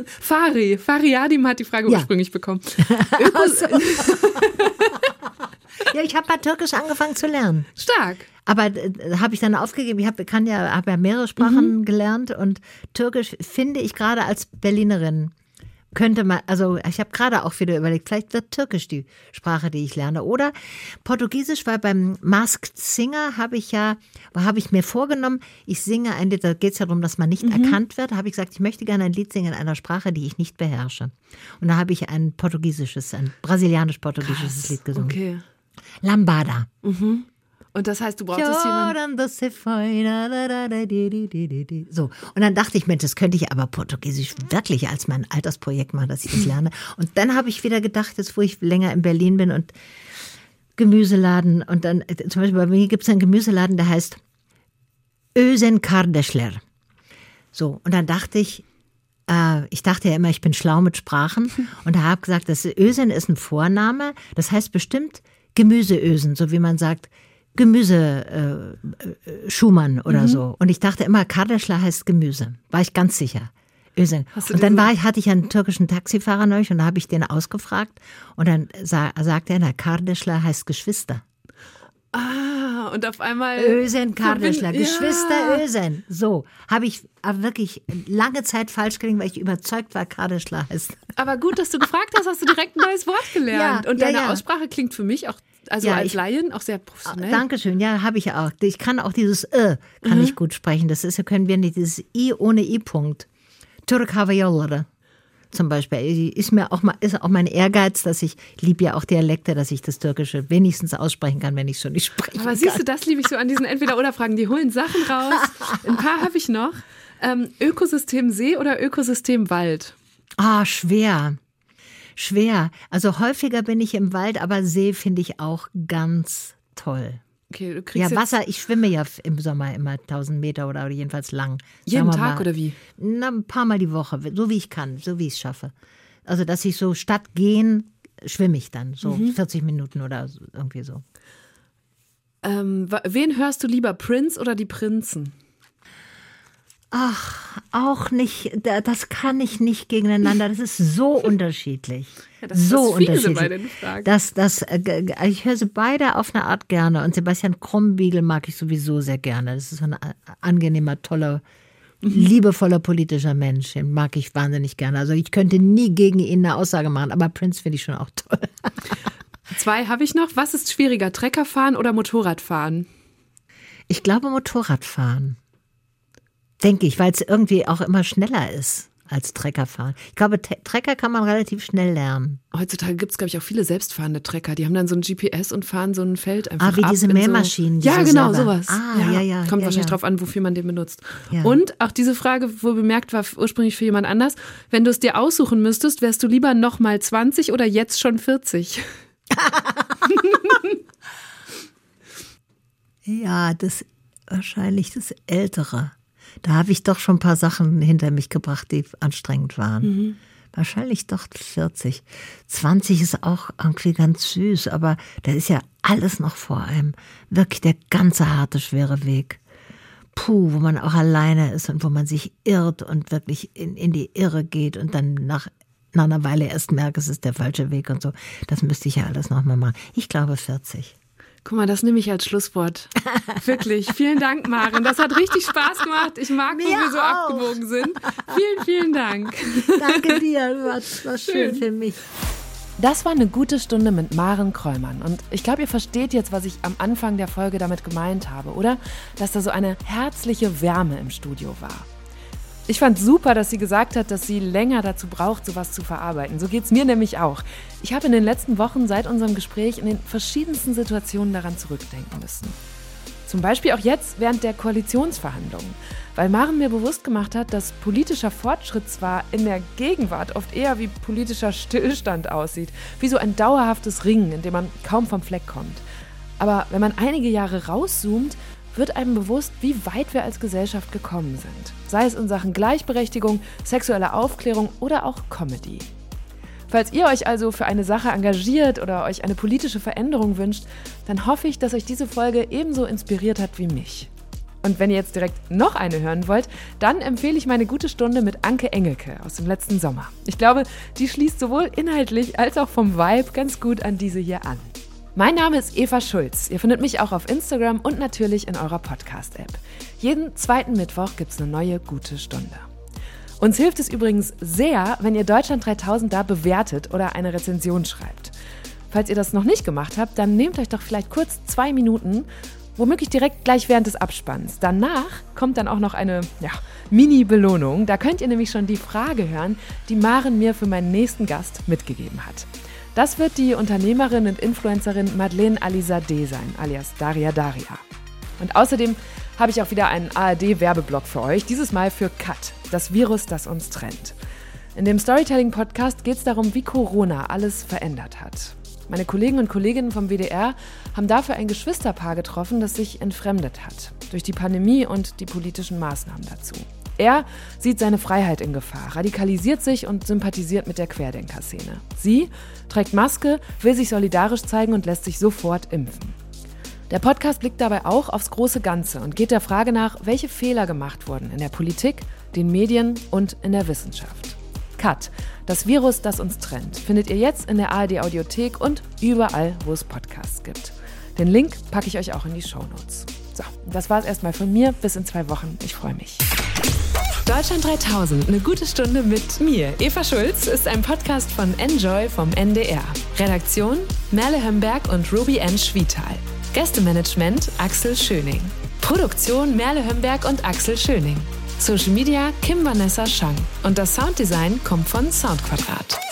Fari, Fariadim hat die Frage ja. ursprünglich bekommen. Ökos- Ja, ich habe mal Türkisch angefangen zu lernen. Stark. Aber äh, habe ich dann aufgegeben. Ich habe kann ja, hab ja mehrere Sprachen mhm. gelernt und Türkisch finde ich gerade als Berlinerin könnte man, also ich habe gerade auch wieder überlegt, vielleicht wird Türkisch die Sprache, die ich lerne. Oder Portugiesisch, weil beim Masked Singer habe ich ja, habe ich mir vorgenommen, ich singe ein Lied, da geht es ja darum, dass man nicht mhm. erkannt wird, habe ich gesagt, ich möchte gerne ein Lied singen in einer Sprache, die ich nicht beherrsche. Und da habe ich ein portugiesisches, ein brasilianisch-portugiesisches Lied gesungen. Okay. Lambada. Mhm. Und das heißt, du brauchst es jemanden. So, und dann dachte ich, Mensch, das könnte ich aber Portugiesisch wirklich als mein Altersprojekt machen, dass ich das lerne. Und dann habe ich wieder gedacht, jetzt wo ich länger in Berlin bin und Gemüseladen und dann, zum Beispiel bei mir gibt es einen Gemüseladen, der heißt Özen Kardeşler. So, und dann dachte ich, äh, ich dachte ja immer, ich bin schlau mit Sprachen und da habe ich gesagt, das Özen ist ein Vorname, das heißt bestimmt Gemüseösen, so wie man sagt, Gemüse äh, Schumann oder mhm. so. Und ich dachte immer, Kardeşler heißt Gemüse. War ich ganz sicher. Özen. Und dann war ich, hatte ich einen türkischen Taxifahrer neulich und da habe ich den ausgefragt und dann sa- sagte er, na, Kardeşler heißt Geschwister. Ah, und auf einmal Özen Kardeşler, ja. Geschwister Özen. So, habe ich aber wirklich lange Zeit falsch gelegen, weil ich überzeugt war, Kardeşler heißt. Aber gut, dass du gefragt hast, hast du direkt ein neues Wort gelernt. Ja, und ja, deine ja. Aussprache klingt für mich auch, also Ja, als ich- Laien, auch sehr professionell. Dankeschön, ja, habe ich auch. Ich kann auch dieses Ö, kann Mhm. ich gut sprechen. Das ist, können wir nicht, dieses I ohne I-Punkt. Türk Hava Yolları zum Beispiel. Ist mir auch mal, ist auch mein Ehrgeiz, dass ich, liebe ja auch Dialekte, dass ich das Türkische wenigstens aussprechen kann, wenn ich es schon nicht sprechen Aber kann. siehst du, das liebe ich so an diesen Entweder-Oder-Fragen. Die holen Sachen raus. Ein paar habe ich noch. Ähm, Ökosystem See oder Ökosystem Wald? Ah, schwer. Schwer. Also häufiger bin ich im Wald, aber See finde ich auch ganz toll. Okay, du kriegst Ja, jetzt Wasser, ich schwimme ja im Sommer immer tausend Meter oder jedenfalls lang. jeden Sagen wir Tag mal, oder wie? Na, ein paar Mal die Woche, so wie ich kann, so wie ich es schaffe. Also, dass ich so statt gehen, schwimme ich dann, so Mhm. vierzig Minuten oder so, irgendwie so. Ähm, wa- wen hörst du lieber, Prince oder die Prinzen? Ach, auch nicht, da- das kann ich nicht gegeneinander, das ist so unterschiedlich. Ja, das ist so das Fiese unterschiedlich. bei den Fragen. Das, das, äh, g- g- ich höre sie beide auf eine Art gerne und Sebastian Krumbiegel mag ich sowieso sehr gerne. Das ist so ein äh, angenehmer, toller, liebevoller politischer Mensch, den mag ich wahnsinnig gerne. Also ich könnte nie gegen ihn eine Aussage machen, aber Prince finde ich schon auch toll. Zwei habe ich noch. Was ist schwieriger, Treckerfahren oder Motorradfahren? Ich glaube Motorradfahren. Denke ich, weil es irgendwie auch immer schneller ist als Treckerfahren. Ich glaube, Te- Trecker kann man relativ schnell lernen. Heutzutage gibt es, glaube ich, auch viele selbstfahrende Trecker. Die haben dann so ein G P S und fahren so ein Feld einfach Ah, wie ab diese in Mähmaschinen, So, die ja, so genau, selber- sowas. Ah, ja, ja, Kommt ja, wahrscheinlich ja. drauf an, wofür man den benutzt. Ja. Und auch diese Frage, wo bemerkt war, ursprünglich für jemand anders. Wenn du es dir aussuchen müsstest, wärst du lieber noch mal zwanzig oder jetzt schon vierzig? Ja, das wahrscheinlich das Ältere. Da habe ich doch schon ein paar Sachen hinter mich gebracht, die anstrengend waren. Mhm. Wahrscheinlich doch vierzig. zwanzig ist auch irgendwie ganz süß, aber da ist ja alles noch vor einem. Wirklich der ganze harte, schwere Weg. Puh, wo man auch alleine ist und wo man sich irrt und wirklich in, in die Irre geht und dann nach, nach einer Weile erst merkt, es ist der falsche Weg und so. Das müsste ich ja alles nochmal machen. Ich glaube vierzig. Guck mal, das nehme ich als Schlusswort. Wirklich. Vielen Dank, Maren. Das hat richtig Spaß gemacht. Ich mag, wo Mir wir so auch. abgewogen sind. Vielen, vielen Dank. Danke dir, das war, war schön für mich. Das war eine gute Stunde mit Maren Krollmann. Und ich glaube, ihr versteht jetzt, was ich am Anfang der Folge damit gemeint habe, oder? Dass da so eine herzliche Wärme im Studio war. Ich fand super, dass sie gesagt hat, dass sie länger dazu braucht, sowas zu verarbeiten. So geht's mir nämlich auch. Ich habe in den letzten Wochen seit unserem Gespräch in den verschiedensten Situationen daran zurückdenken müssen. Zum Beispiel auch jetzt während der Koalitionsverhandlungen. Weil Maren mir bewusst gemacht hat, dass politischer Fortschritt zwar in der Gegenwart oft eher wie politischer Stillstand aussieht. Wie so ein dauerhaftes Ringen, in dem man kaum vom Fleck kommt. Aber wenn man einige Jahre rauszoomt, wird einem bewusst, wie weit wir als Gesellschaft gekommen sind. Sei es in Sachen Gleichberechtigung, sexuelle Aufklärung oder auch Comedy. Falls ihr euch also für eine Sache engagiert oder euch eine politische Veränderung wünscht, dann hoffe ich, dass euch diese Folge ebenso inspiriert hat wie mich. Und wenn ihr jetzt direkt noch eine hören wollt, dann empfehle ich meine gute Stunde mit Anke Engelke aus dem letzten Sommer. Ich glaube, die schließt sowohl inhaltlich als auch vom Vibe ganz gut an diese hier an. Mein Name ist Eva Schulz. Ihr findet mich auch auf Instagram und natürlich in eurer Podcast-App. Jeden zweiten Mittwoch gibt's eine neue gute Stunde. Uns hilft es übrigens sehr, wenn ihr Deutschland dreitausend da bewertet oder eine Rezension schreibt. Falls ihr das noch nicht gemacht habt, dann nehmt euch doch vielleicht kurz zwei Minuten, womöglich direkt gleich während des Abspanns. Danach kommt dann auch noch eine ja, Mini-Belohnung. Da könnt ihr nämlich schon die Frage hören, die Maren mir für meinen nächsten Gast mitgegeben hat. Das wird die Unternehmerin und Influencerin Madeleine Alizadeh sein, alias Daria Daria. Und außerdem habe ich auch wieder einen A R D-Werbeblock für euch, dieses Mal für Cut, das Virus, das uns trennt. In dem Storytelling-Podcast geht es darum, wie Corona alles verändert hat. Meine Kollegen und Kolleginnen vom W D R haben dafür ein Geschwisterpaar getroffen, das sich entfremdet hat. Durch die Pandemie und die politischen Maßnahmen dazu. Er sieht seine Freiheit in Gefahr, radikalisiert sich und sympathisiert mit der Querdenker-Szene. Sie trägt Maske, will sich solidarisch zeigen und lässt sich sofort impfen. Der Podcast blickt dabei auch aufs große Ganze und geht der Frage nach, welche Fehler gemacht wurden in der Politik, den Medien und in der Wissenschaft. Cut, das Virus, das uns trennt, findet ihr jetzt in der A R D-Audiothek und überall, wo es Podcasts gibt. Den Link packe ich euch auch in die Shownotes. So, das war's erstmal von mir. Bis in zwei Wochen. Ich freue mich. Deutschland dreitausend, eine gute Stunde mit mir, Eva Schulz, ist ein Podcast von Enjoy vom N D R. Redaktion Merle Hömberg und Ruby Ann Schwietal. Gästemanagement Axel Schöning. Produktion Merle Hömberg und Axel Schöning. Social Media Kim Vanessa Schang. Und das Sounddesign kommt von Soundquadrat.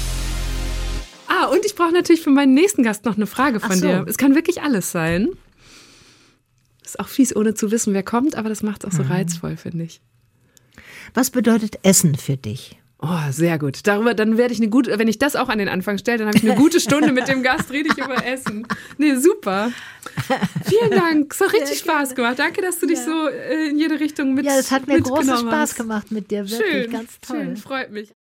Ah, und ich brauche natürlich für meinen nächsten Gast noch eine Frage von Ach so. dir. Es kann wirklich alles sein. Ist auch fies, ohne zu wissen, wer kommt, aber das macht es auch so Mhm. reizvoll, finde ich. Was bedeutet Essen für dich? Oh, sehr gut. Darüber, dann werde ich eine gute, wenn ich das auch an den Anfang stelle, dann habe ich eine gute Stunde mit dem Gast, rede ich über Essen. Nee, super. Vielen Dank. Es hat richtig Spaß gemacht. Danke, dass du dich Ja. so äh, in jede Richtung mit Ja, es hat mir großen mitgenommen Spaß hast. gemacht mit dir, wirklich Schön, ganz toll. schön, freut mich.